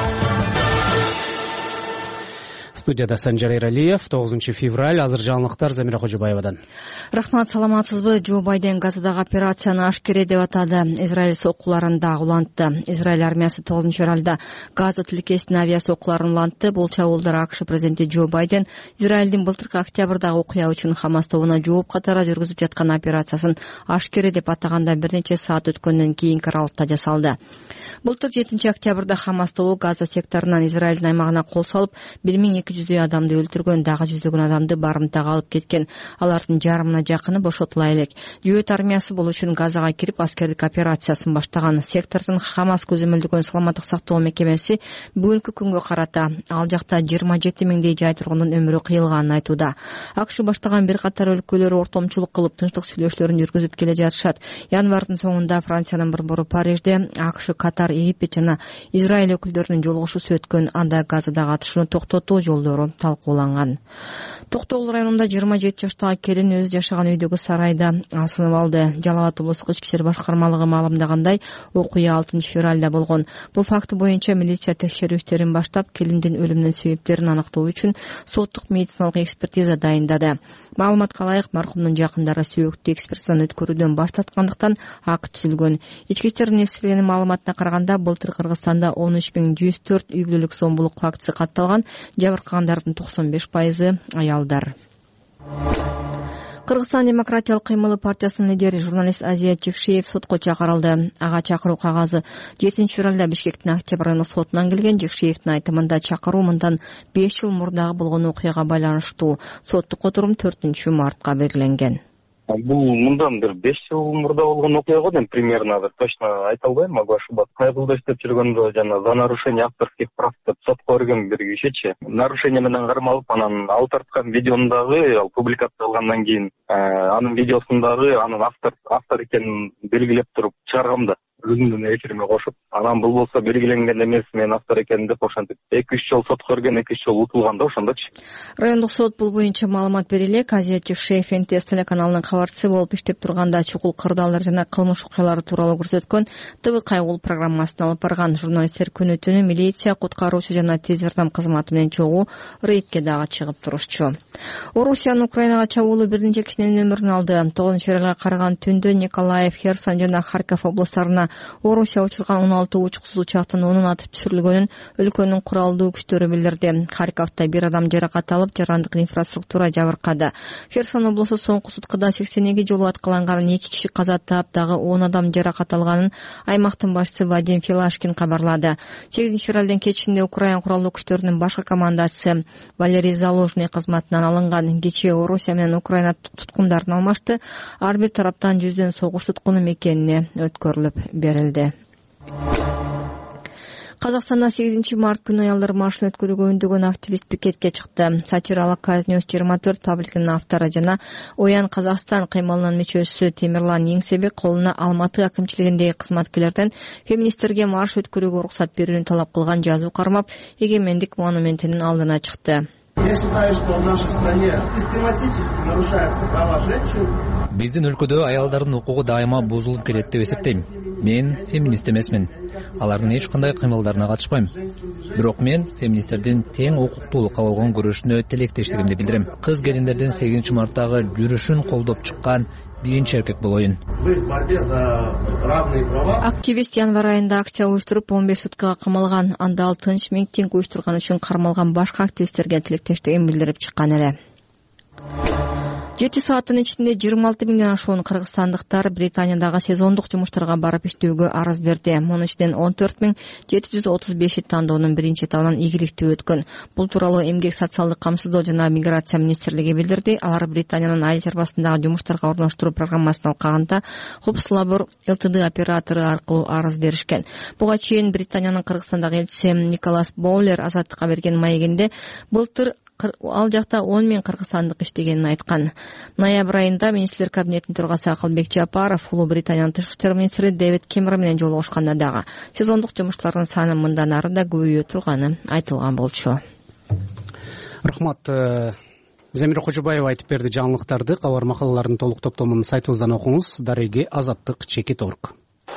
Студияда Санжар Эралиев, тогузунчу февраль, азыр жаңылыктар Замира Кожобаевадан. Рахмат, саламатсызбы? Джо Байден Газадагы операцияны ашкере деп атады. Израиль соккуларын дагы улантты. Израиль армиясы тогузунчу февралда Газа тилкесинин авиа соккуларын улантты. Бул чабуулдар АКШ президенти Джо Байден Израилдин былтыркы октябрдагы окуя үчүн Хамас тобуна жооп катары жүргүзүп жаткан операциясын ашкере деп атаганда бир нече саат өткөндөн кийинки аралыкта жасалды. Былтыр жетинчи октябрда Хамас тобу Газа секторунан Израилдин аймагына кол салып, бир миң эки жүздөй адамды өлтүргөн, дагы жүздөгөн адамды барымтага алып кеткен. Алардын жарымына жакыны бошотула элек. Жүйөт армиясы бул үчүн Газага кирип аскердик операциясын баштаган. Сектордун Хамас көзөмөлдөгөн саламаттык сактоо мекемеси бүгүнкү күнгө карата ал жакта жыйырма жети миңдей жай тургундун өмүрү кыйылганын айтууда. АКШ баштаган бир катар өлкөлөр ортомчулук кылып тынчтык сүйлөшүүлөрүн жүргүзүп келе жатышат. Январдын соңунда Франциянын борбору Парижде АКШ, Катар, Египет жана Израиль өкүлдөрүнүн жолугушуусу өткөн. Анда Газадагы атышууну токтотуу жолдору талкууланган. Токтогул районунда жыйырма жети жаштагы келин өзү жашаган үйдөгү сарайда асынып алды. Жалал Абад облустук ички иштер башкармалыгы маалымдагандай, окуя алтынчы февралда болгон. Бул факт боюнча милиция текшерүү иштерин баштап, келиндин өлүмүнүн себептерин аныктоо үчүн соттук медициналык экспертиза дайындады. Маалыматка ылайык, маркумдун жакындары сөөктү экспертизаны өткөрүүдөн баш тарткандыктан акт түзүлгөн. Ички иштер министрлигинин маалыматына караганда, былтыр Кыргызстанда он үч миң жүз төрт үй бүлөлүк зомбулук фактысы катталган. Жабыркагандардын токсон беш пайызы аялдар. Кыргызстан демократиялык кыймылы партиясынын лидери журналист Азият Жекшеев сотко чакырылды. Ага чакыруу кагазы жетинчи февралда Бишкектин Октябрь райондук сотунан келген. Жекшеевдин айтымында чакыруу мындан беш жыл мурдагы болгон окуяга байланыштуу. Соттук отурум төртүнчү мартка белгиленген. Бул мындан бир беш жыл мурда болгон окуя го, мен примерно бир точно айта албайм, могу ошибаться. Кайгылда иштеп жүргөндө жана за нарушение авторских прав деп сотко берген бир кишичи нарушение менен кармалып, анан ал тарткан видеону дагы ал публикациялангандан кийин анын видеосун дагы анын автор автор экенин белгилеп туруп чыгаргам да. Өзүмдүн эфириме кошуп, анан бул болсо белгиленген эмес, мен автор экенин деп ошентип эки үч жол сотко берген, эки үч жол утулган да ошондочу. Райондук сот бул боюнча маалымат бере элек. Азият Жекшеев эн тэ эс телеканалынын кабарчысы болуп иштеп турганда чукул кырдаалдар жана кылмыш окуялары тууралуу көрсөткөн Т В Кайгул программасын алып барган. Журналисттер күнү түнү милиция, куткаруучу жана тез жардам кызматы менен чогуу рейдке дагы чыгып турушчу. Орусиянын Украинага чабуулу бир нече кишинин өмүрүн алды. тогузунчу февралга караган түндө Николаев, Херсон жана Харьков областтарына Орусия учурган он алты учкусуз учактын онун атып түшүрүлгөнүн өлкөнүн куралдуу күчтөрү билдирди. Харьковдо бир адам жаракат алып, жарандык инфраструктура жабыркады. Херсон облусу соңку суткада сексен эки жолу аткаланганын, эки киши каза таап, дагы он адам жаракат алганын аймактын башчысы Вадим Филашкин кабарлады. сегизинчи февралдын кечинде Украина куралдуу күчтөрүнүн башкы командачысы Валерий Заложный кызматынан алынган. Кечээ Орусия менен Украина туткундарын алмашты. Ар бир тараптан жүздөн согуш туткуну мекенине өткөрүлүп берилди. Казакстанда сегизинчи март күнү аялдар маршын өткөрүүгө үндөгөн активист пикетке чыкты. Сатиралык Казньюс жыйырма төрт пабликинин автору жана Оян Казакстан кыймылынын мүчөсү Темирлан Еңсебек колуна Алматы акимчилигиндеги кызматкерлерден феминисттерге марш өткөрүүгө уруксат берүүнү талап кылган жазуу кармап Эгемендик монументинин алдына чыкты. Я считаю, что в нашей стране систематически нарушаются права женщин. Биздин өлкөдө аялдардын укугу дайыма бузулуп келет деп эсептейм. Мен феминист эмесмин. Алардын эч кандай кыймылдарына катышпайм. Бирок мен феминисттердин тең укуктуулукка болгон күрөшүнө тилектештигимди билдирем. Кыз келиндердин сегизинчи марттагы жүрүшүн колдоп чыккан биринчи эркек болоюн. Активист январь айында акция уюштуруп он беш суткага камалган. Анда ал тынч митинг уюштурган үчүн кармалган башка активисттерге тилектештигин билдирип чыккан эле. жети сааттын ичинде жыйырма алты миңден ашуун кыргызстандыктар Британиядагы сезондук жумуштарга барып иштөөгө арыз берди. Мунун ичинен он төрт миң жети жүз отуз беши тандоонун биринчи этабынан ийгиликтүү өткөн. Бул тууралуу Эмгек социалдык камсыздоо жана миграция министрлиги билдирди. Алар Британиянын айыл чарбасындагы жумуштарга орноштуруу программасына алкаганда Хопслабор Лтд оператору аркылуу арыз беришкен. Буга чейин Британиянын Кыргызстандагы элчиси Николас Боулер Азаттыкка берген маегинде былтыр ал жакта он миң кыргызстандык иштегенин айткан. Ноябрь айында министрлер кабинетинин төрагасы Акылбек Жапаров Улуу Британиянын тышкы иштер министри Дэвид Кэмерон менен жолугушканда дагы сезондук жумуштардын саны мындан ары да көбөйө турганы айтылган болчу. Рахмат. Замира Кожобаева айтып берди жаңылыктарды. Кабар макалалардын толук топтомун сайтыбыздан окуңуз. Дареги азаттык чекит точка орг.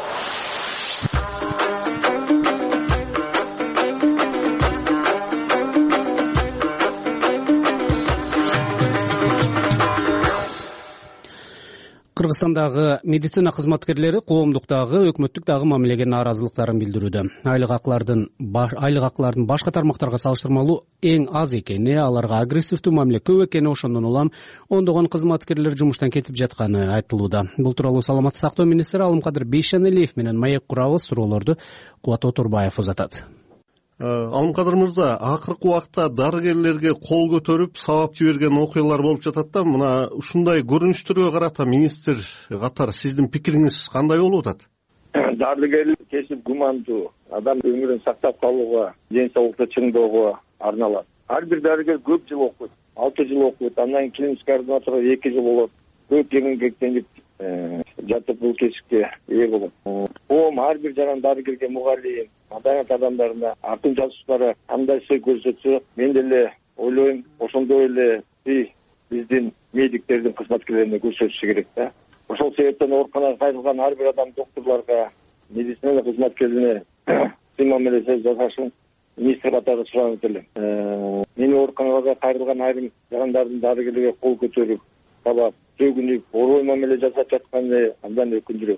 Кыргызстандагы медицина кызматкерлери коомдуктагы, өкмөттүк дагы мамилеге нааразылыктарын билдирүүдө. Айлык акылардын айлык акылардын башка тармактарга салыштырмалуу эң аз экени, аларга агрессивдүү мамиле көп экени, ошондон улам ондогон кызматкерлер жумуштан кетип жатканы айтылууда. Бул тууралуу саламаттык сактоо министри Алымкадыр Бейшенелиев менен маек курабыз. Суроолорду Кубат Отурбаев узатат. Алымкадыр мырза, акыркы убакта дарыгерлерге кол көтөрүп сабап жиберген окуялар болуп жатат да, мына ушундай көрүнүштөргө карата министр катары сиздин пикириңиз кандай болуп атат? Дарыгерлик кесип гумандуу, адам өмүрүн сактап калууга, ден соолукту чыңдоого арналат. Ар бир дарыгер көп жыл окуйт, алты жыл окуйт, андан кийин координатор эки жыл болот. Көп эмгектенип жатып бул кесипке ээ болот. Коом ар бир жаран дарыгерге мугалим, маданият адамдарына, артын жазуучуларга кандай сый көрсөтсө, мен деле ойлойм, ошондой эле биздин медиктердин кызматкерлерине көрсөтүшү керек да. Ошол себептен ооруканага кайрылган ар бир адам доктурларга, медицина кызматкерлерине сый мамиле жасашын министр катары суранып элем. Мени ооруканаларга кайрылган айрым жарандардын дарыгерлерге кол көтөрүп, сабап, сөгүнүп, орой мамиле жасап жатканы андан өкүндүрөт.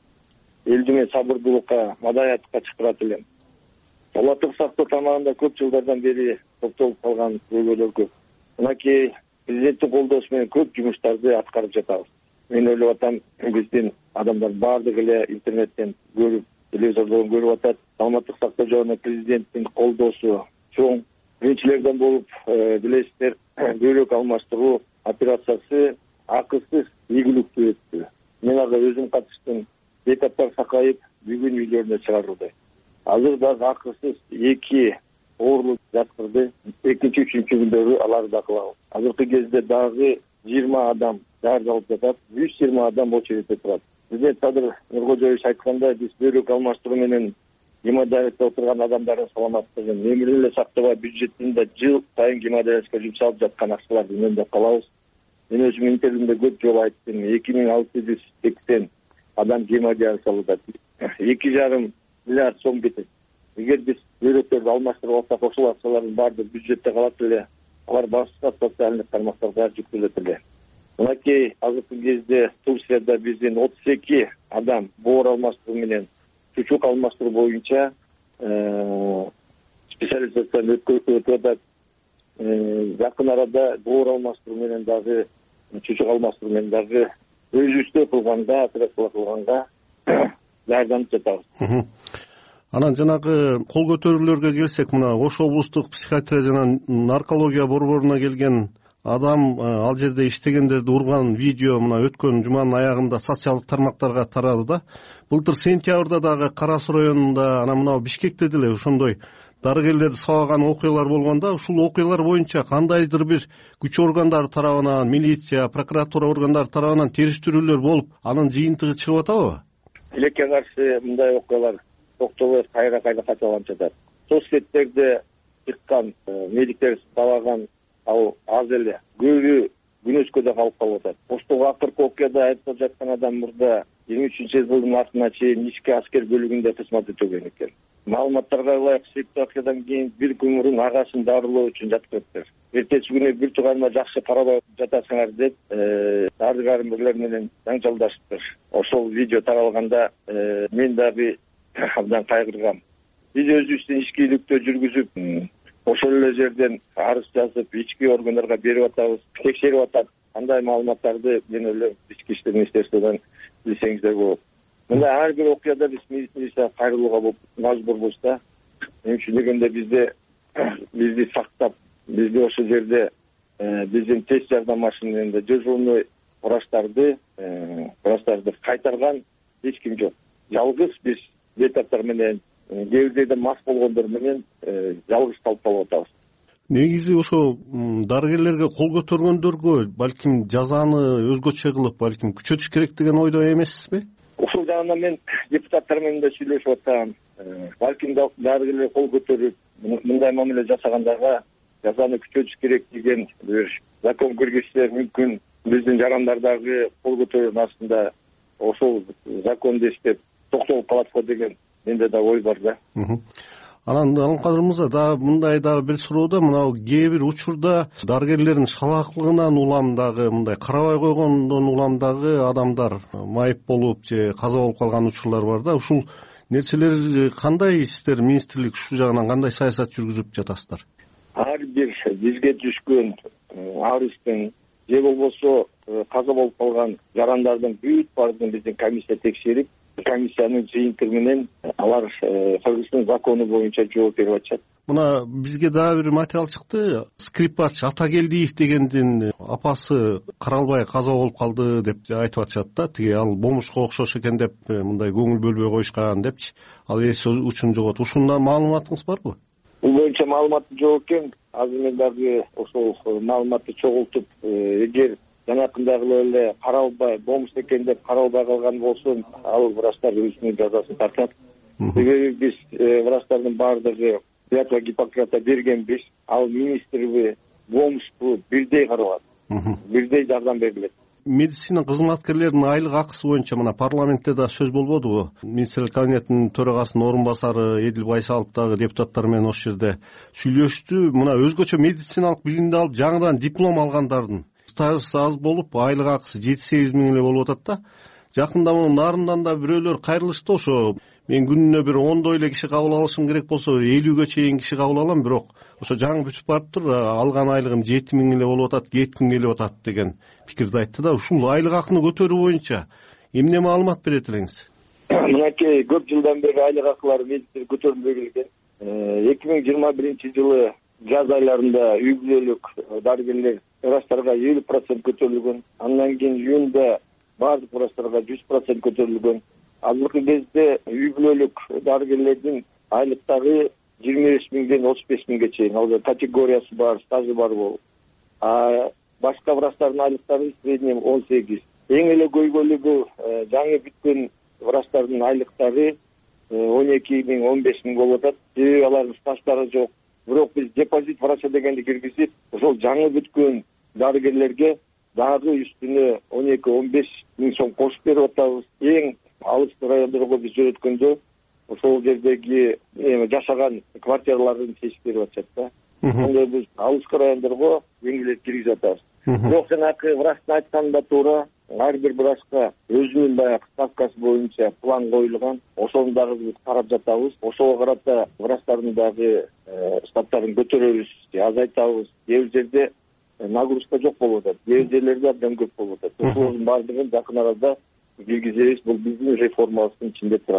Элдиме сабырдуулукка, маданиятка чакырат элем. Саламаттык сактоо тармагында көп жылдардан бери топтолуп калган көйгөйлөр көп. Мынакей президенттин колдоосу менен көп жумуштарды аткарып жатабыз. Мен ойлоп атам, биздин адамдар баардыгы эле интернеттен көрүп, телевизордон көрүп атат. Саламаттык сактоо жөнүндө президенттин колдоосу чоң. Биринчилерден болуп, билесиздер, бөйрөк алмаштыруу операциясы акысыз, ийгиликтүү өттү. Мен ага өзүм катыштым. Бекаттар сакайып, бүгүн үйлөрүнө чыгарылды. Азыр дагы акысыз эки оорлук жаткырды. Экинчи, үчүнчү күндөрү аларды да кылабыз. Азыркы кезде дагы жыйырма адам даарылып жатат, жүз жыйырма адам очередде турат. Президент Садыр Нуркожоевич айткандай, биз бөйрөк алмаштыруу менен гемодиализде отурган адамдардын саламаттыгын өмүрүн эле сактоого бюджетинде жыл сайын гемодиализге жумшалып жаткан акчаларды үнөмдөп калабыз. Мен өзүм интервьюмда көп жолу айттым, эки миң алты жүз сексен адам гемодиализ алууда. эки жарым миллиард сом кетет. Эгер биз бөйрөктөрдү алмаштырып алсак, ошол акчалардын баардыгы бюджетте калат эле. Алар башка социалдык тармактарга жүктөлөт эле. Мынакей азыркы кезде Турцияда биздин отуз эки адам боор алмаштыруу менен чучук алмаштыруу боюнча специализацияны өтүп атат. Жакын арада боор алмаштыруу менен дагы чучук алмаштыруу менен дагы өзүбүздө кылганда, операция кылганга жардам жатабыз. Анан жанагы кол көтөрүүлөргө келсек, мына Ош облустук психиатрия жана наркология борборуна келген адам ал жерде иштегендерди урган видео мына өткөн жуманын аягында социалдык тармактарга тарады да. Былтыр сентябрда дагы Кара Суу районунда анан мына Бишкекте деле ошондой дарыгерлерди сабаган окуялар болгондо, ушул окуялар боюнча кандайдыр бир күч органдары тарабынан, милиция, прокуратура органдары тарабынан териштирүүлөр болуп, анын жыйынтыгы чыгып атабы? Тилекке каршы мындай окуялар токтолбой кайра кайра кайталанып жатат. Соцсеттерде чыккан медиктер сабаган ал аз эле, көбү күнөскөдө калып калып атат. Оштогу акыркы окуяда айтылып жаткан адам мурда жыйырма үчүнчү жылдын артына чейин ички аскер бөлүгүндө кызмат өтөгөн экен. Маалыматтарга ылайык сыйктуу окуядан кийин бир күн мурун агасын дарылоо үчүн жаткырыптыр. Эртеси күнү бир тууганыма жакшы карабай жатасыңар деп дары-дармерлер менен жаңжалдашыптыр. Ошол видео таралганда мен дагы абдан кайгыргам. Биз өзүбүздүн ичкиликтөө жүргүзүп, ошол эле жерден арыз жазып, ички органдарга берип атабыз, текшерип атат. Кандай маалыматтарды мен ойлойм ички иштер министерстводон билсеңиздер болот. Мына ар бир окуяда биз милицияга кайрылууга мажбурбуз да. Эмне үчүн дегенде бизде бизди сактап, бизди ошол жерде биздин тез жардам машиналарында дежурный врачтарды, врачтарды кайтарган эч ким жок. Жалгыз биз бейтаптар менен, кээ бирде мас болгондор менен жалгыз калып калып атабыз. Негизи ошо дарыгерлерге кол көтөргөндөргө балким жазаны өзгөчө кылып, балким күчөтүш керек деген ойдо эмессизби? Ушул жагынан мен депутаттар менен да сүйлөшүп атам. Балким дарыгерлер кол көтөрүп, мындай мамиле жасагандарга жазаны күчөтүш керек деген бир закон киргизсе мүмкүн. Биздин жарандардагы кол көтөрүүнүн астында ошол законду иштеп токтолуп калат го деген менде да ой бар да. Анан Алымкадыр мырза, дагы мындай дагы бир суроо да, мына кээ бир учурда дарыгерлердин шалаактылыгынан улам дагы мындай карабай койгондон улам дагы адамдар майып болуп же каза болуп калган учурлар бар да. Ушул нерселер кандай сиздер министрлик ушул жагынан кандай саясат жүргүзүп жатасыздар? Ар бир бизге түшкөн арыздын же болбосо каза болуп калган жарандардын бүт баардыгын биздин комиссия текшерип, комиссиянын жыйынтыгы менен алар Кыргыздын закону боюнча жооп берип атышат. Мына бизге дагы бир материал чыкты. Скрипач Атагелдиев дегендин апасы каралбай каза болуп калды деп айтып атышат да. Тиги ал бомушка окшош экен деп мындай көңүл бөлбөй коюшкан депчи. Ал эс учун жогот. Ушунда маалыматыңыз барбы? Бул боюнча маалыматы жок экен. Азыр мен дагы ошол маалыматты чогултуп, эгер жанакындагы эле каралбай, бомуш экен деп каралбай калган болсо, ал врачтар өзүнүн жазасын тартат. Себеби биз врачтардын баардыгы клятва Гиппократа бергенбиз, ал министрби, бомушпу бирдей каралат, бирдей жардам берилет. Медицина кызматкерлеринин айлык акысы боюнча мына парламентте да сөз болбодубу? Министрлик кабинетинин төрагасынын орун басары Эдил Байсалов дагы депутаттар менен ошол жерде сүйлөштү. Мына өзгөчө медициналык билимди алып жаңыдан диплом алгандардын стажысы аз болуп, айлык акысы жети-сегиз миң эле болуп атат да. Жакында мунун нарынан да бирөөлөр кайрылышты. Ошо мен күнүнө бир ондой эле киши кабыл алышым керек болсо элүүгө чейин киши кабыл алам, бирок ошо жаңы бүтүп барыптыр, алган айлыгым жети миң эле болуп атат, кетким келип атат деген пикирди айтты да. Ушул айлык акыны көтөрүү боюнча эмне маалымат берет элеңиз? Мынакей көп жылдан бери айлык акылар медицина көтөрүлбөй келген. эки миң жыйырма биринчи жылы жаз айларында үй бүлөлүк дарыгерлер врачтарга элүү процент көтөрүлгөн. Андан кийин июнда баардык врачтарга жүз процент көтөрүлгөн. Азыркы кезде үй бүлөлүк дарыгерлердин айлыктары жыйырма беш миңден отуз беш миңге чейин, ал категориясы бар, стажы бар болуп. А башка врачтардын айлыктары в среднем он сегиз. Эң эле көйгөйлүгү жаңы бүткөн врачтардын айлыктары он эки миң, он беш миң болуп атат. Себеби алардын стаждары жок. Бирок биз депозит врача дегенди киргизип, ошол жаңы бүткөн дарыгерлерге дагы үстүнө он эки он беш миң сом кошуп берип атабыз. Эң алыс райондорго биз жөнөткөндө ошол жердеги жашаган квартираларын чечип берип атышат да. Ошондой биз алыскы райондорго жеңилдетип киргизип атабыз. Бирок жанакы врачтын айтканында туура, ар бир врачка өзүнүн баягы ставкасы боюнча план коюлган. Ошону дагы биз карап жатабыз. Ошого карата врачтардын дагы штаттарын көтөрөбүз, азайтабыз. Кээ бир жерде нагрузка жок болуп атат, кээ бир жерлерде абдан көп болуп атат. Ошолордун баардыгын жакын арада киргизебиз. Бул биздин реформабыздын ичинде турат.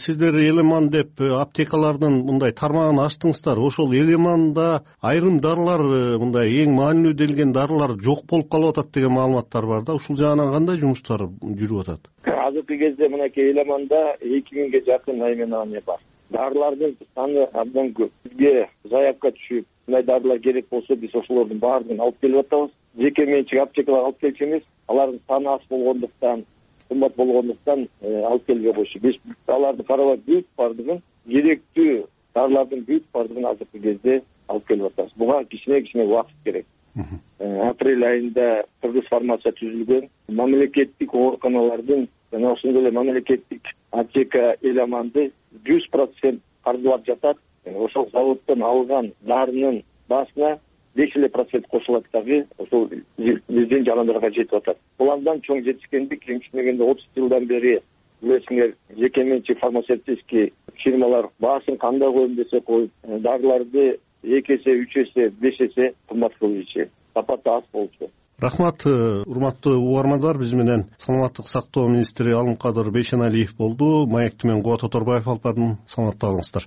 сиздер Элеман деп аптекалардын мындай тармагын ачтыңыздар. Ошол Элеманда айрым дарылар, мындай эң маанилүү делген дарылар жок болуп калып атат деген маалыматтар бар да. Ушул жагынан кандай жумуштар жүрүп атат? Азыркы кезде мынакей Элеманда эки миңге жакын наименование бар. Дарылардын саны абдан көп. Бизге заявка түшүп, мындай дарылар керек болсо, биз ошолордун баардыгын алып келип атабыз. Жеке менчик аптекаларга алып келчү эмес, алардын саны аз болгондуктан, кымбат болгондуктан алып келбей койчу. Биз аларды карабай бүт баардыгын, керектүү дарылардын бүт баардыгын азыркы кезде алып келип атабыз. Буга кичине-кичине убакыт керек. Апрель айында кыргыз фармация түзүлгөн, мамлекеттик ооруканалардын жана ошондой эле мамлекеттик аптека Элеманды жүз процент каржылап жатат. Ошол заводдон алган дарынын баасына беш эле процент кошулат дагы ошол биздин жарандарга жетип атат. Бул андан чоң жетишкендик, кемчилегенде отуз жылдан бери билесиңер, жеке менчик фармацевтический фирмалар баасын кандай коем десе коюп, дарыларды эки эсе, үч эсе, беш эсе кымбат кылчу, сапаты аз болчу. Рахмат, урматтуу угармандар, биз менен саламаттык сактоо министри Алымкадыр Бейшеналиев болду. Маекти мен Кубат Оторбаев алып бардым. Саламатта калыңыздар.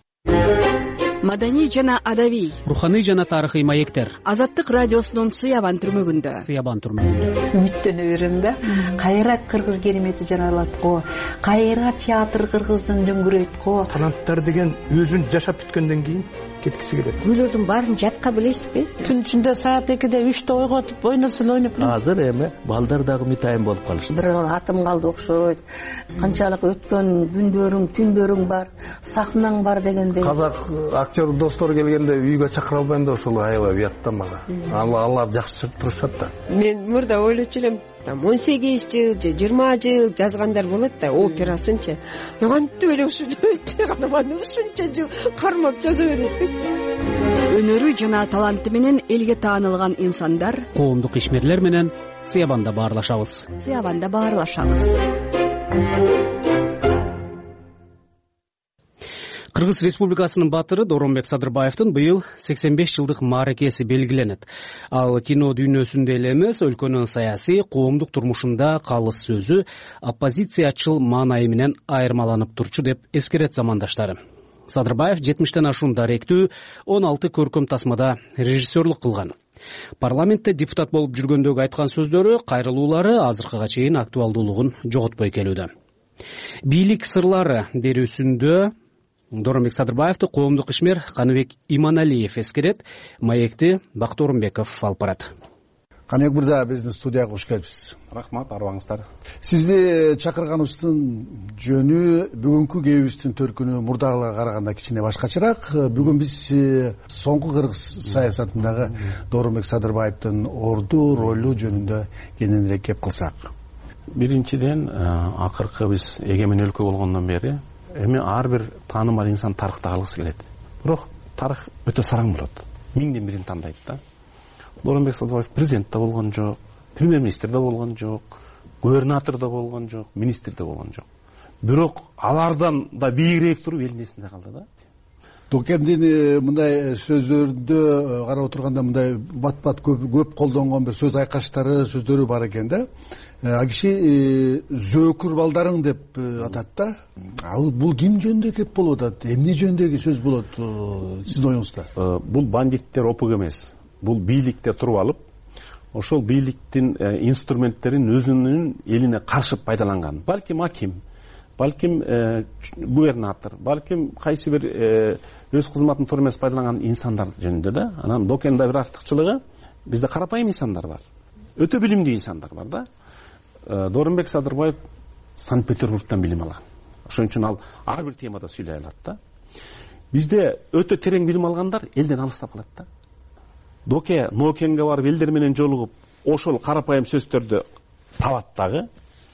Маданий жана адабий, руханий жана тарыхый маектер. Азаттык радиосунун Сыябан түрмөгүндө. Сыябан түрмөгүндө. Үмүттөнө берем да. Кайра кыргыз керемети жаралат го, кайра театр кыргыздын дөңгүрөйт го. Таланттар деген өзүн жашап бүткөндөн кийин кеткиси келет. Күйлөрдүн баарын жатка билесизби? Түн ичинде саат экиде үчтө ойготуп ойносун ойноп. Азыр эми балдар дагы мытайын болуп калышты. Бир атым калды окшойт. Канчалык өткөн күндөрүң, түндөрүң бар, сахнаң бар дегендей. Казак актер достор келгенде үйгө чакыра албайм да ошол аябай уят да мага. Алар жакшы турушат да. Мен мурда ойлочу элем, там он сегиз жыл же жыйырма жыл жазгандар болот да, операсынчы. Кантип эле ушунча гана ушунча жыл кармап жаза берет. Өнөрү жана таланты менен элге таанылган инсандар, коомдук ишмерлер менен Сыябанда баарлашабыз. Сыябанда баарлашабыз. Кыргыз Республикасынын баатыры Доронбек Садырбаевдин быйыл сексен беш жылдык мааракеси белгиленет. Ал кино дүйнөсүндө эле эмес, өлкөнүн саясий, коомдук турмушунда калыс сөзү, оппозициячыл маанайы менен айырмаланып турчу деп эскерет замандаштары. Садырбаев жетимиштен ашуун даректүү он алты көркөм тасмада режиссерлук кылган. Парламентте депутат болуп жүргөндөгү айткан сөздөрү, кайрылуулары азыркыга чейин актуалдуулугун жоготпой келүүдө. Бийлик сырлары берүүсүндө Доронбек Садырбаевди коомдук ишмер Каныбек Иманалиев эскерет, маекти Бакыт Орунбеков алып барат. Каныбек мырза, биздин студияга кош келипсиз. Рахмат, арыбаңыздар. Сизди чакырганыбыздын жөнү бүгүнкү кебибиздин төркүнү мурдагыларга караганда кичине башкачараак. Бүгүн биз соңку кыргыз саясатындагы Доронбек Садырбаевдин орду, ролу жөнүндө кененирээк кеп кылсак. Биринчиден, акыркы биз эгемен өлкө болгондон бери эми ар бир таанымал инсан тарыхты калгысы келет. Бирок тарых өтө сараң болот. Миңден бирин тандайт да. Доронбек Садырбаев президент да болгон жок, премьер-министр да болгон жок, губернатор да болгон жок, министр да болгон жок. Бирок алардан да бийигирээк туруп элдин эсинде калды да. Докемдин мындай сөздөрдө карап отурганда мындай бат-бат көп колдонгон бир сөз айкаштары, сөздөрү бар экен да. А киши зөөкүр балдарың деп атат да. Ал бул ким жөнүндө кеп болуп атат? Эмне жөнүндөгү сөз болот сиздин оюңузда? Бул бандиттер опук эмес. Бул бийликте туруп алып, ошол бийликтин инструменттерин өзүнүн элине каршы пайдаланган. Балким аким, балким губернатор, балким кайсы бир өз кызматын туура эмес пайдаланган инсандар жөнүндө да. Анан Докенде бир артыкчылыгы, бизде карапайым инсандар бар. Өтө билимдүү инсандар бар да. Доронбек Садырбаев Санкт-Петербургтан билим алган. Ошон үчүн ал ар бир темада сүйлөй алат да. Бизде өтө терең билим алгандар элден алыстап калат да. Доке Нокенге барып элдер менен жолугуп, ошол карапайым сөздөрдү табат дагы.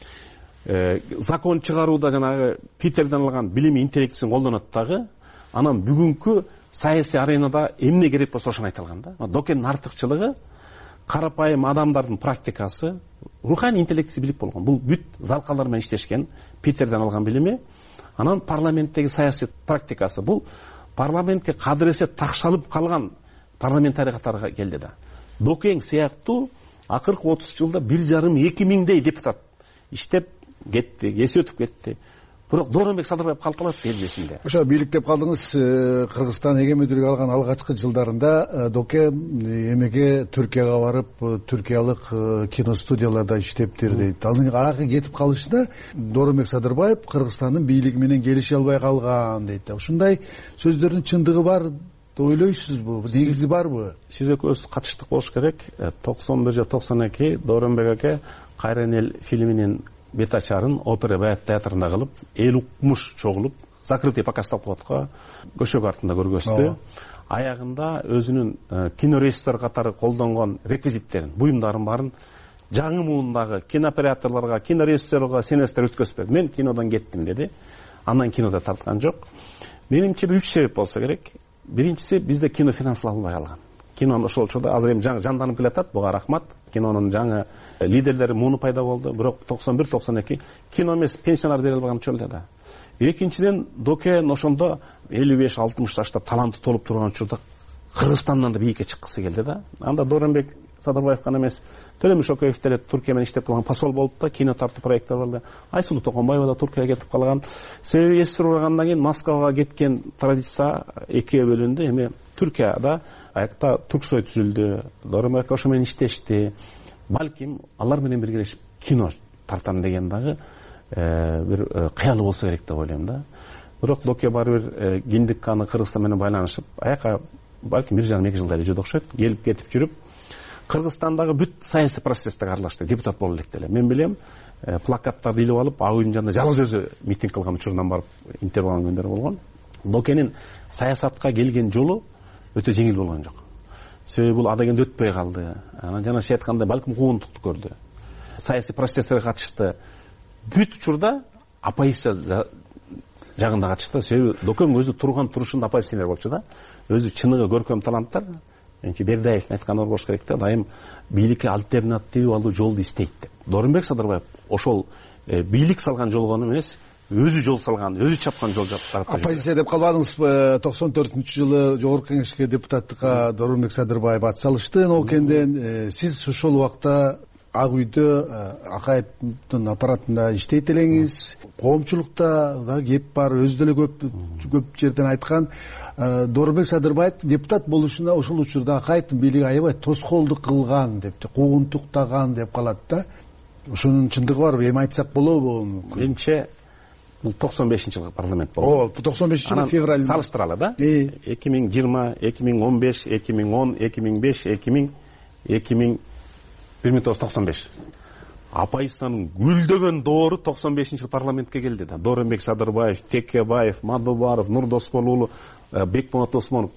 Закон чыгарууда жанагы Питерден алган билим интеллектисин колдонот дагы. Анан бүгүнкү саясий аренада эмне керек болсо ошону айта алган да. Докенин артыкчылыгы карапайым адамдардын практикасы, руханий интеллектиси билип болгон. Бул бүт залкалар менен иштешкен, Питерден алган билими. Анан парламенттеги саясий практикасы. Бул парламентке кадыресе такшалып калган парламентарий катарга келди да. Докең сыяктуу акыркы отуз жылда бир жарым эки миңдей депутат иштеп кетти, эси өтүп кетти. бирок Дооронбек Садырбаев калып калат эл эсинде. Ошо бийлик деп калдыңыз. Кыргызстан эгемендүүлүк алган алгачкы жылдарында Доке эмеге Түркияга барып, түркиялык киностудияларда иштептир дейт. Анын ага кетип калышында Дооронбек Садырбаев Кыргызстандын бийлиги менен келише албай калган дейт. Ушундай сөздөрдүн чындыгы бар деп ойлойсузбу? Негизи барбы? Сиз экөөбүз катыштык болуш керек. токсон бир же токсон эки Дооронбек аке Кайран эл фильминин бет ачарын опера балет театрында кылып, эл укмуш чогулуп, закрытый показ кылып көшөк артында көргөздү. Аягында өзүнүн кинорежиссер катары колдонгон реквизиттерин, буюмдарын барын жаңы муундагы кинооператорлорго, кинорежиссерлорго сенестер өткөзбөдү. Мен кинодон кеттим деди. Андан кинода тарткан жок. Менимче үч себеп болсо керек. Биринчиси, бизде кино финанслай албай калган. Кинонун ошол учурда азыр эми жаңы жанданып келатат, буга рахмат. Кинонун жаңы лидерлери муну пайда болду. Бирок токсон бир токсон эки кино эмес, пенсиялар бере албаган учурда да. Экинчиден, Доке ошондо элүү беш алтымыш жашта таланты толуп турган учурда Кыргызстандан да бийикке чыккысы келди да. Анда Дооронбек Садырбаев гана эмес, Төлөмүш Океев деле Түркия менен иштеп калган посол болуп да, кино тартуу проекттер болду. Айсулуу Токонбаева да Түркияга кетип калган. Себеби эс ургандан кийин Москвага кеткен традиция экиге бөлүндү. Эми Түркияда аякта Турксой түзүлдү. Дооронбек ошо менен иштешти. Балким алар менен биргелешип кино тартам деген дагы бир кыялы болсо керек деп ойлойм да. Бирок Доке баары бир киндик аны Кыргызстан менен байланышып, аяка балким бир жарым эки жылдай эле жүрдү окшойт. Келип кетип жүрүп, Кыргызстандагы бүт саясий процессте аралашты, депутат болуп элек деле. Мен билем, плакаттарды илип алып, ак үйдүн жанында жалгыз өзү митинг кылган учурунан барып интервью алган күндөр болгон. Докенин саясатка келген жолу өтө жеңил болгон жок. Себеби бул адегенде өтпөй калды. Анан жана сиз айткандай балким куугунтукту көрдү. Саясий процесстерге катышты. Бүт учурда оппозиция жагында катышты. Себеби Докенин өзү турган турушунда оппозиционер болчу да. Өзү чыныгы көркөм таланттар. Энчи Бердаевдин айтканы болуш керек да, дайым бийликке альтернатива алуу жолду издейт деп. Дооронбек Садырбаев ошол бийлик салган жол гана эмес, өзү жол салган, өзү чапкан жол жаптырып. Оппозиция деп калбадыңызбы? токсон төртүнчү жылы Жогорку Кеңешке депутаттыкка Дооронбек Садырбаев ат салышты. Нокенден сиз ошол убакта Ак үйдө Акаевдин аппаратында иштейт элеңиз. Коомчулукта да кеп бар, өзү деле көп көп жерден айткан. Дооронбек Садырбаев депутат болушуна ошол учурда Акаевдин бийлиги аябай тоскоолдук кылган деп, куугунтуктаган деп калат да. Ошонун чындыгы барбы? Эми айтсак болобу? Менимче бул токсон бешинчи жылы парламент болду. О, токсон бешинчи жылы февраль. Салыштыралы да. эки миң жыйырма, эки миң он беш, эки миң он, эки миң беш, эки миң, эки миң бир миң тогуз жүз токсон беш. Оппозициянын гүлдөгөн доору токсон бешинчи жылы парламентке келди да. Дооронбек Садырбаев, Текебаев, Мадубаров, Нурдосмон уулу, Бекболот Осмонов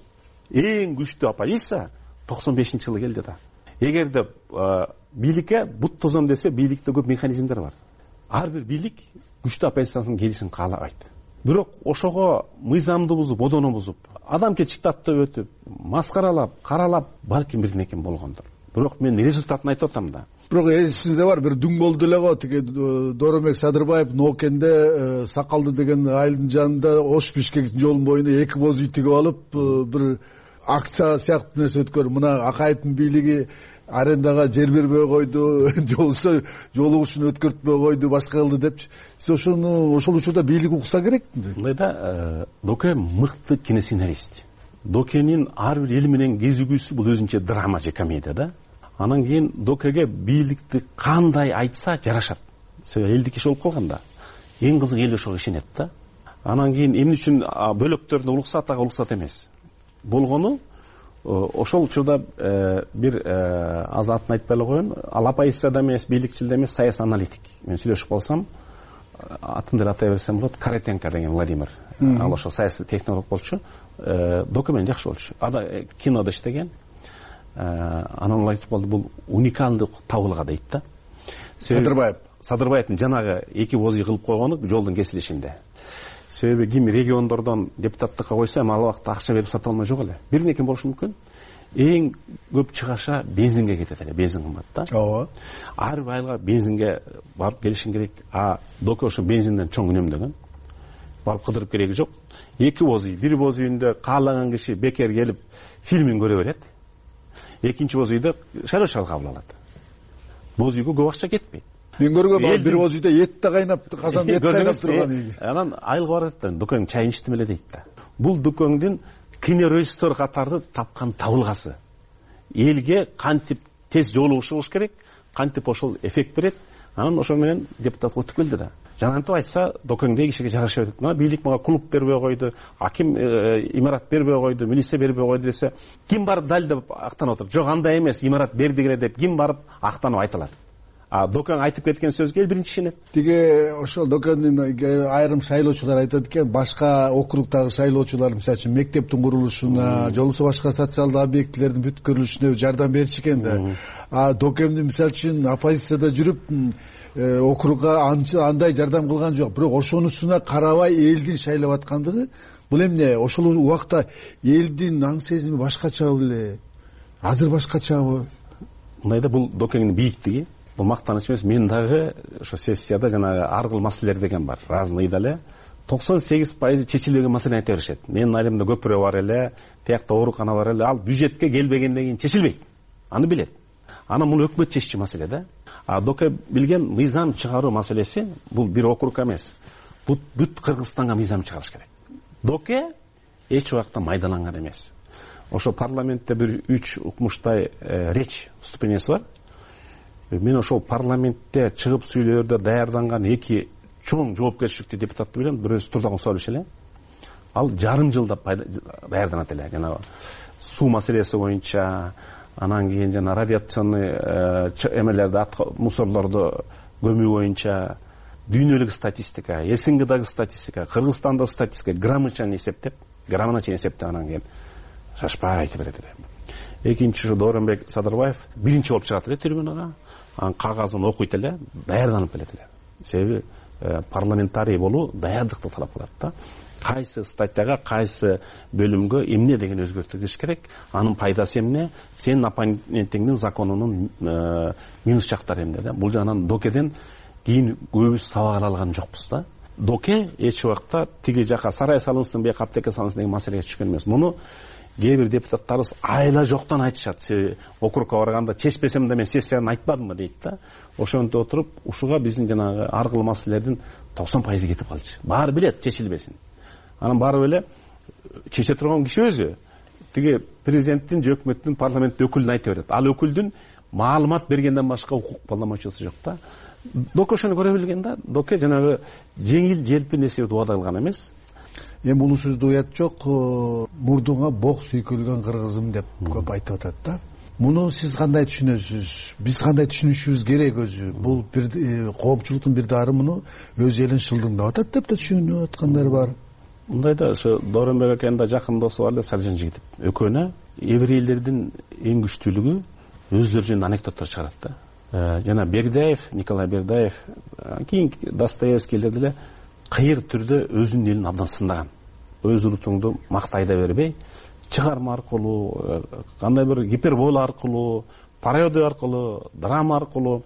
эң күчтүү оппозиция токсон бешинчи жылы келди да. Эгерде бийликке бут тозом десе, бийликте көп механизмдер бар. Ар бир бийлик күчтүү оппозициянын келишин каалабайт. Бирок ошого мыйзамды бузуп, бодону бузуп, адамчылыкты өтүп, маскаралап, каралап, балким бирнеким болгондур. Бирок мен результатын айтып атам да. Бирок эсинизде бар, бир дүң болду эле го, тиги Дооронбек Садырбаев Нокенде Сакалды деген айылдын жанында Ош Бишкектин жолунун боюна эки боз үй тигип алып, бир акция сыяктуу нерсе өткөрүп, мына Акаевдин бийлиги арендага жер бербей койду, жолсо жолугушун өткөртпөй койду, башка кылды деп. Сиз ошону ошол учурда бийлик укса керек. Мындай да, Доке мыкты киносценарист. Докенин ар бир эл менен кезигүүсү бул өзүнчө драма же комедия да. Анан кийин Докеге бийликти кандай айтса жарашат. Себеби элдики иш болуп калганда. Эң кызыгы эл ошого ишенет да. Анан кийин эмне үчүн бөлөктөрүндө улуксат ага улуксат эмес болгону ошол учурда бир аз атын айтпай эле коеюн, ал оппозицияда эмес, бийликчилде эмес, саясий аналитик. Мен сүйлөшүп калсам, атын деле атай берсем болот, Каретенко деген Владимир. Ал ошо саясий технолог болчу. Доке менен жакшы болчу. Ада кинодо иштеген. Анан ал айтып калды, бул уникалдык табылга дейт да. Садырбаев. Садырбаевдин жанагы эки боз үй кылып койгону жолдун кесилишинде. Себеби ким региондордон депутаттыкка койсо, ал убакта акча берип сата алмай жок эле. Бир неке болушу мүмкүн. Эң көп чыгаша бензинге кетет эле, бензин кымбат да. Ооба. Ар бир айга бензинге барып келишин керек. А Доке ошо бензинден чоң үнөмдөгөн. Барып кыдырып кереги жок. Эки боз үй, бир боз үйүндө каалаган киши бекер келип фильмин көрө берет. Экинчи боз үйдө шайлоо кабыл алат. Боз үйгө көп акча кетпейт. мен көргөм бир ооз үйдө эт да кайнап казанда эт кайнап турган. Анан айылга барат да дүкөң чайын ичтим эле дейт да. Бул дүкөңдүн кинорежиссер катарды тапкан табылгасы. Элге кантип тез жолугушу болуш керек, кантип ошол эффект берет. Анан ошо менен депутат өтүп келди да. Жанантип айтса, докөңдөгү кишиге жараша берет. Мына бийлик мага клуб бербей койду, аким имарат бербей койду, милиция бербей койду десе, ким барып далилдеп актанып отур? Жок, андай эмес, имарат берди эле деп ким барып актанып айтылат? А докөң айтып кеткен сөзгө эл биринчи ишенет. Тиги ошол докөңдүн айрым шайлоочулар айтат экен, башка округдагы шайлоочулар мисалы үчүн мектептин курулушуна, же болбосо башка социалдык объектилердин бүткөрүлүшүнө жардам берчү экен да. А докөмдү мисалы үчүн оппозицияда жүрүп округга андай жардам кылган жок. Бирок ошонусуна карабай элдин шайлап аткандыгы бул эмне? Ошол убакта элдин аң сезими башкачабы беле? Азыр башкачабы? Мындайда бул докөңдүн бийиктиги, бул мактаныч эмес. Мен дагы ошо сессияда жана ар кыл маселелер деген бар. Разныйда эле токсон сегиз пайызы чечилбеген маселени айта беришет. Менин айылымда көпүрө бар эле, тиякта оорукана бар эле. Ал бюджетке келбегенден кийин чечилбейт. Аны билет. Анан муну өкмөт чеччү маселе да. А дока билген мыйзам чыгаруу маселеси бул бир округ эмес. Бут бүт Кыргызстанга мыйзам чыгарыш керек. Доке эч убакта майдаланган эмес. Ошо парламентте бир үч укмуштай речь выступлениеси бар. Мен ошол парламентте чыгып сүйлөөрдө даярданган эки чоң жоопкерчиликтүү депутатты билем. Бирөөсү Турдаган Мусабалович эле. Ал жарым жылда даярданат эле. Жана суу маселеси боюнча, анан кийин жана радиационный эмелерди, мусорлорду көмүү боюнча дүйнөлүк статистика, СНГдагы статистика, Кыргызстандагы статистика граммычан эсептеп, граммына чейин эсептеп анан кийин шашпай айтып берет эле. Экинчи Дооронбек Садырбаев биринчи болуп чыгат эле трибунага, анан кагазын окуйт эле, даярданып келет эле. Себеби парламентарий болуу даярдыкты талап кылат да. Кайсы статьяга, кайсы бөлүмгө эмне деген өзгөртүш керек, анын пайдасы эмне, сенин оппонентиңдин законунун минус жактары эмне да. Бул жагынан докеден кийин көбүс сабак ала алган жокпуз да. Доке эч убакта тиги жака сарай салынсын, бияка аптека салынсын деген маселеге түшкөн эмес. Муну кээ бир депутаттарыбыз айла жоктон айтышат. Себеби округка барганда чечпесем да мен сессияны айтпадымбы дейт да. Ошентип отуруп, ушуга биздин жанагы ар кыл маселелердин токсон пайызы кетип калчу. Баары билет чечилбесин. Анан барып эле чече турган киши өзү тиги президенттин же өкмөттүн парламенттин өкүлүн айта берет. Ал өкүлдүн маалымат бергенден башка укук колдонуучусу жок да. Доке ошону көрө билген да. Доке жанагы жеңил желпин нерселерди убада кылган эмес. Эми бул сөздү уят жок, мурдуңа бок сүйкөлгөн кыргызым деп көп айтып атат да. Муну сиз кандай түшүнөсүз? Биз кандай түшүнүшүбүз керек өзү? Бул бир коомчулуктун бир дары муну өз элин шылдыңдап атат деп да түшүнүп аткандар бар. Мындайда ошо Дооронбек акенин да жакын досу бар эле Саржан Жигитов. Экөөнө еврейлердин эң күчтүүлүгү өздөрү жөнүндө анекдоттор чыгарат да. Жана Бердаев, Николай Бердаев, кийин Достоевскийлер деле кыйыр түрдө өзүнүн элин абдан сындаган. Өз урутуңду мактай да бербей, чыгарма аркылуу, кандай бир гипербола аркылуу, пародия аркылуу, драма аркылуу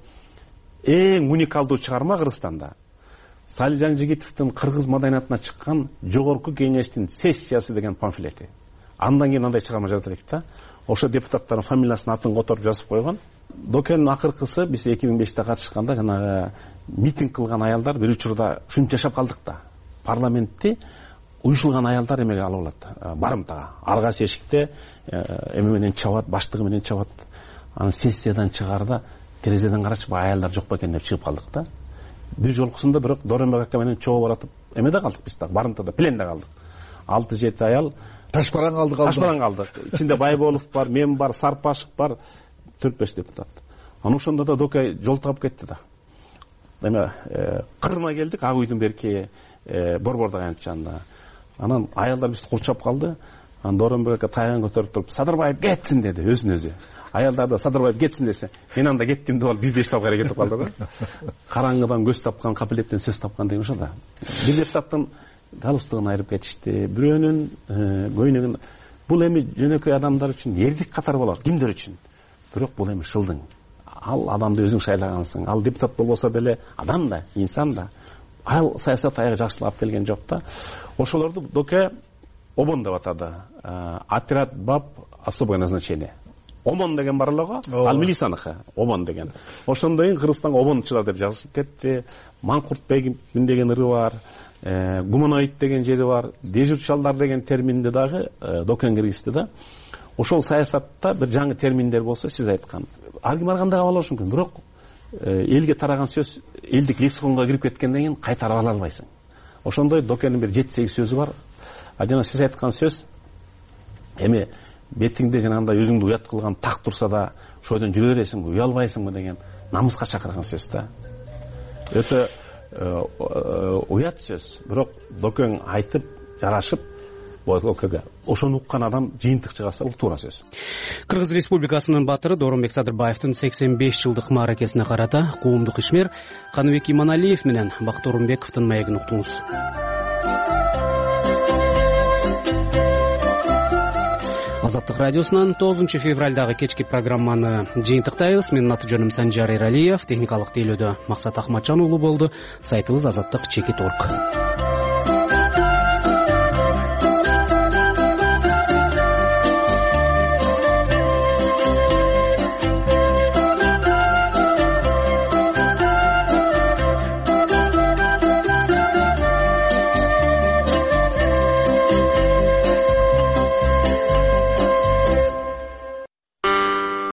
эң уникалдуу чыгарма Кыргызстанда Саржан Жигитовдун кыргыз маданиятына чыккан жогорку кеңештин сессиясы деген памфлети. Андан кийин андай чыгарма жазат элек да. Ошо депутаттардын фамилиясын, атын которуп жазып койгон. Докенин акыркысы биз эки миң беште катышканда жанагы митинг кылган аялдар бир учурда ушинтип жашап калдык да. Парламентти уюшулган аялдар эмеге алып алат, барымтага. Аргасы эшикте эме менен чабат, баштыгы менен чабат. Анан сессиядан чыгарда терезеден карачып аялдар жок бекен деп чыгып калдык да. Бир жолкусунда бирок Дооронбек ака менен чогуу баратып эмеде калдык биз да, барымтада, пленде калдык. алты жети аял ташбаран калдык. Ташбаран калдык. Ичинде Байболов бар, мен бар, Сарпашев бар, төрт беш депутат. Анан ошондо да Дока жол таап кетти да. Эме кырына келдик, Ак үйдүн берки борбордогу анчанда. Анан аялдар бизди курчап калды. Анан Дооронбек ака тайган көтөрүп туруп, Садырбаев кетсин деди өзүн өзү. Аялдар да Садырбаев кетсин десе, мен анда кеттим деп алып бизди эчтеп кайра кетип калды да. Караңгыдан көз тапкан, капилеттен сөз тапкан деген ошо да. Бир депутаттын галстугун айырып кетишти, бирөөнүн көйнөгүн. Бул эми жөнөкөй адамдар үчүн эрдик катар болот, кимдер үчүн. Бирок бул эми шылдың. Ал адамды өзүң шайлагансың. Ал депутат болбосо деле адам да, инсан да. Ал саясат аягы жакшылап келген жок да. Ошолорду Доке обон деп атады. Отряд баб особое назначение. омон деген бар эле го, ал милицияныкы омон деген. Ошондон кийин Кыргызстанга омончулар деп жазылып кетти. Маңкуртбегин деген ыры бар, гуманоид деген жери бар, дежурчалдар деген терминди дагы Докен киргизди да. Ошол саясатта бир жаңы терминдер болсо, сиз айткан, ар ким ар кандай кабыл алышы мүмкүн, бирок элге тараган сөз элдик лексиконго кирип кеткенден кийин кайтарып ала албайсың. Ошондой Докенин бир жети сегиз сөзү бар. А жана сиз айткан сөз эми бетиңде жанагындай өзүңдү уят кылган так турса да ошойдон жүрө бересиңби, уялбайсыңбы деген намыска чакырган сөз да. Өтө уят сөз, бирок Докен айтып жарашып ошону уккан адам жыйынтык чыгаса бул туура сөз. Кыргыз Республикасынын баатыры Дооронбек Садырбаевдин сексен беш жылдык мааракесине карата коомдук ишмер Каныбек Иманалиев менен Бакыт Орунбековдун маегин уктуңуз. Азаттык радиосунан тогузунчу февралдагы кечки программаны жыйынтыктайбыз. Менин аты жөнүм Санжар Эралиев, техникалык тейлөөдө Максат Ахматжан уулу болду. Сайтыбыз азаттык чекит точка орг.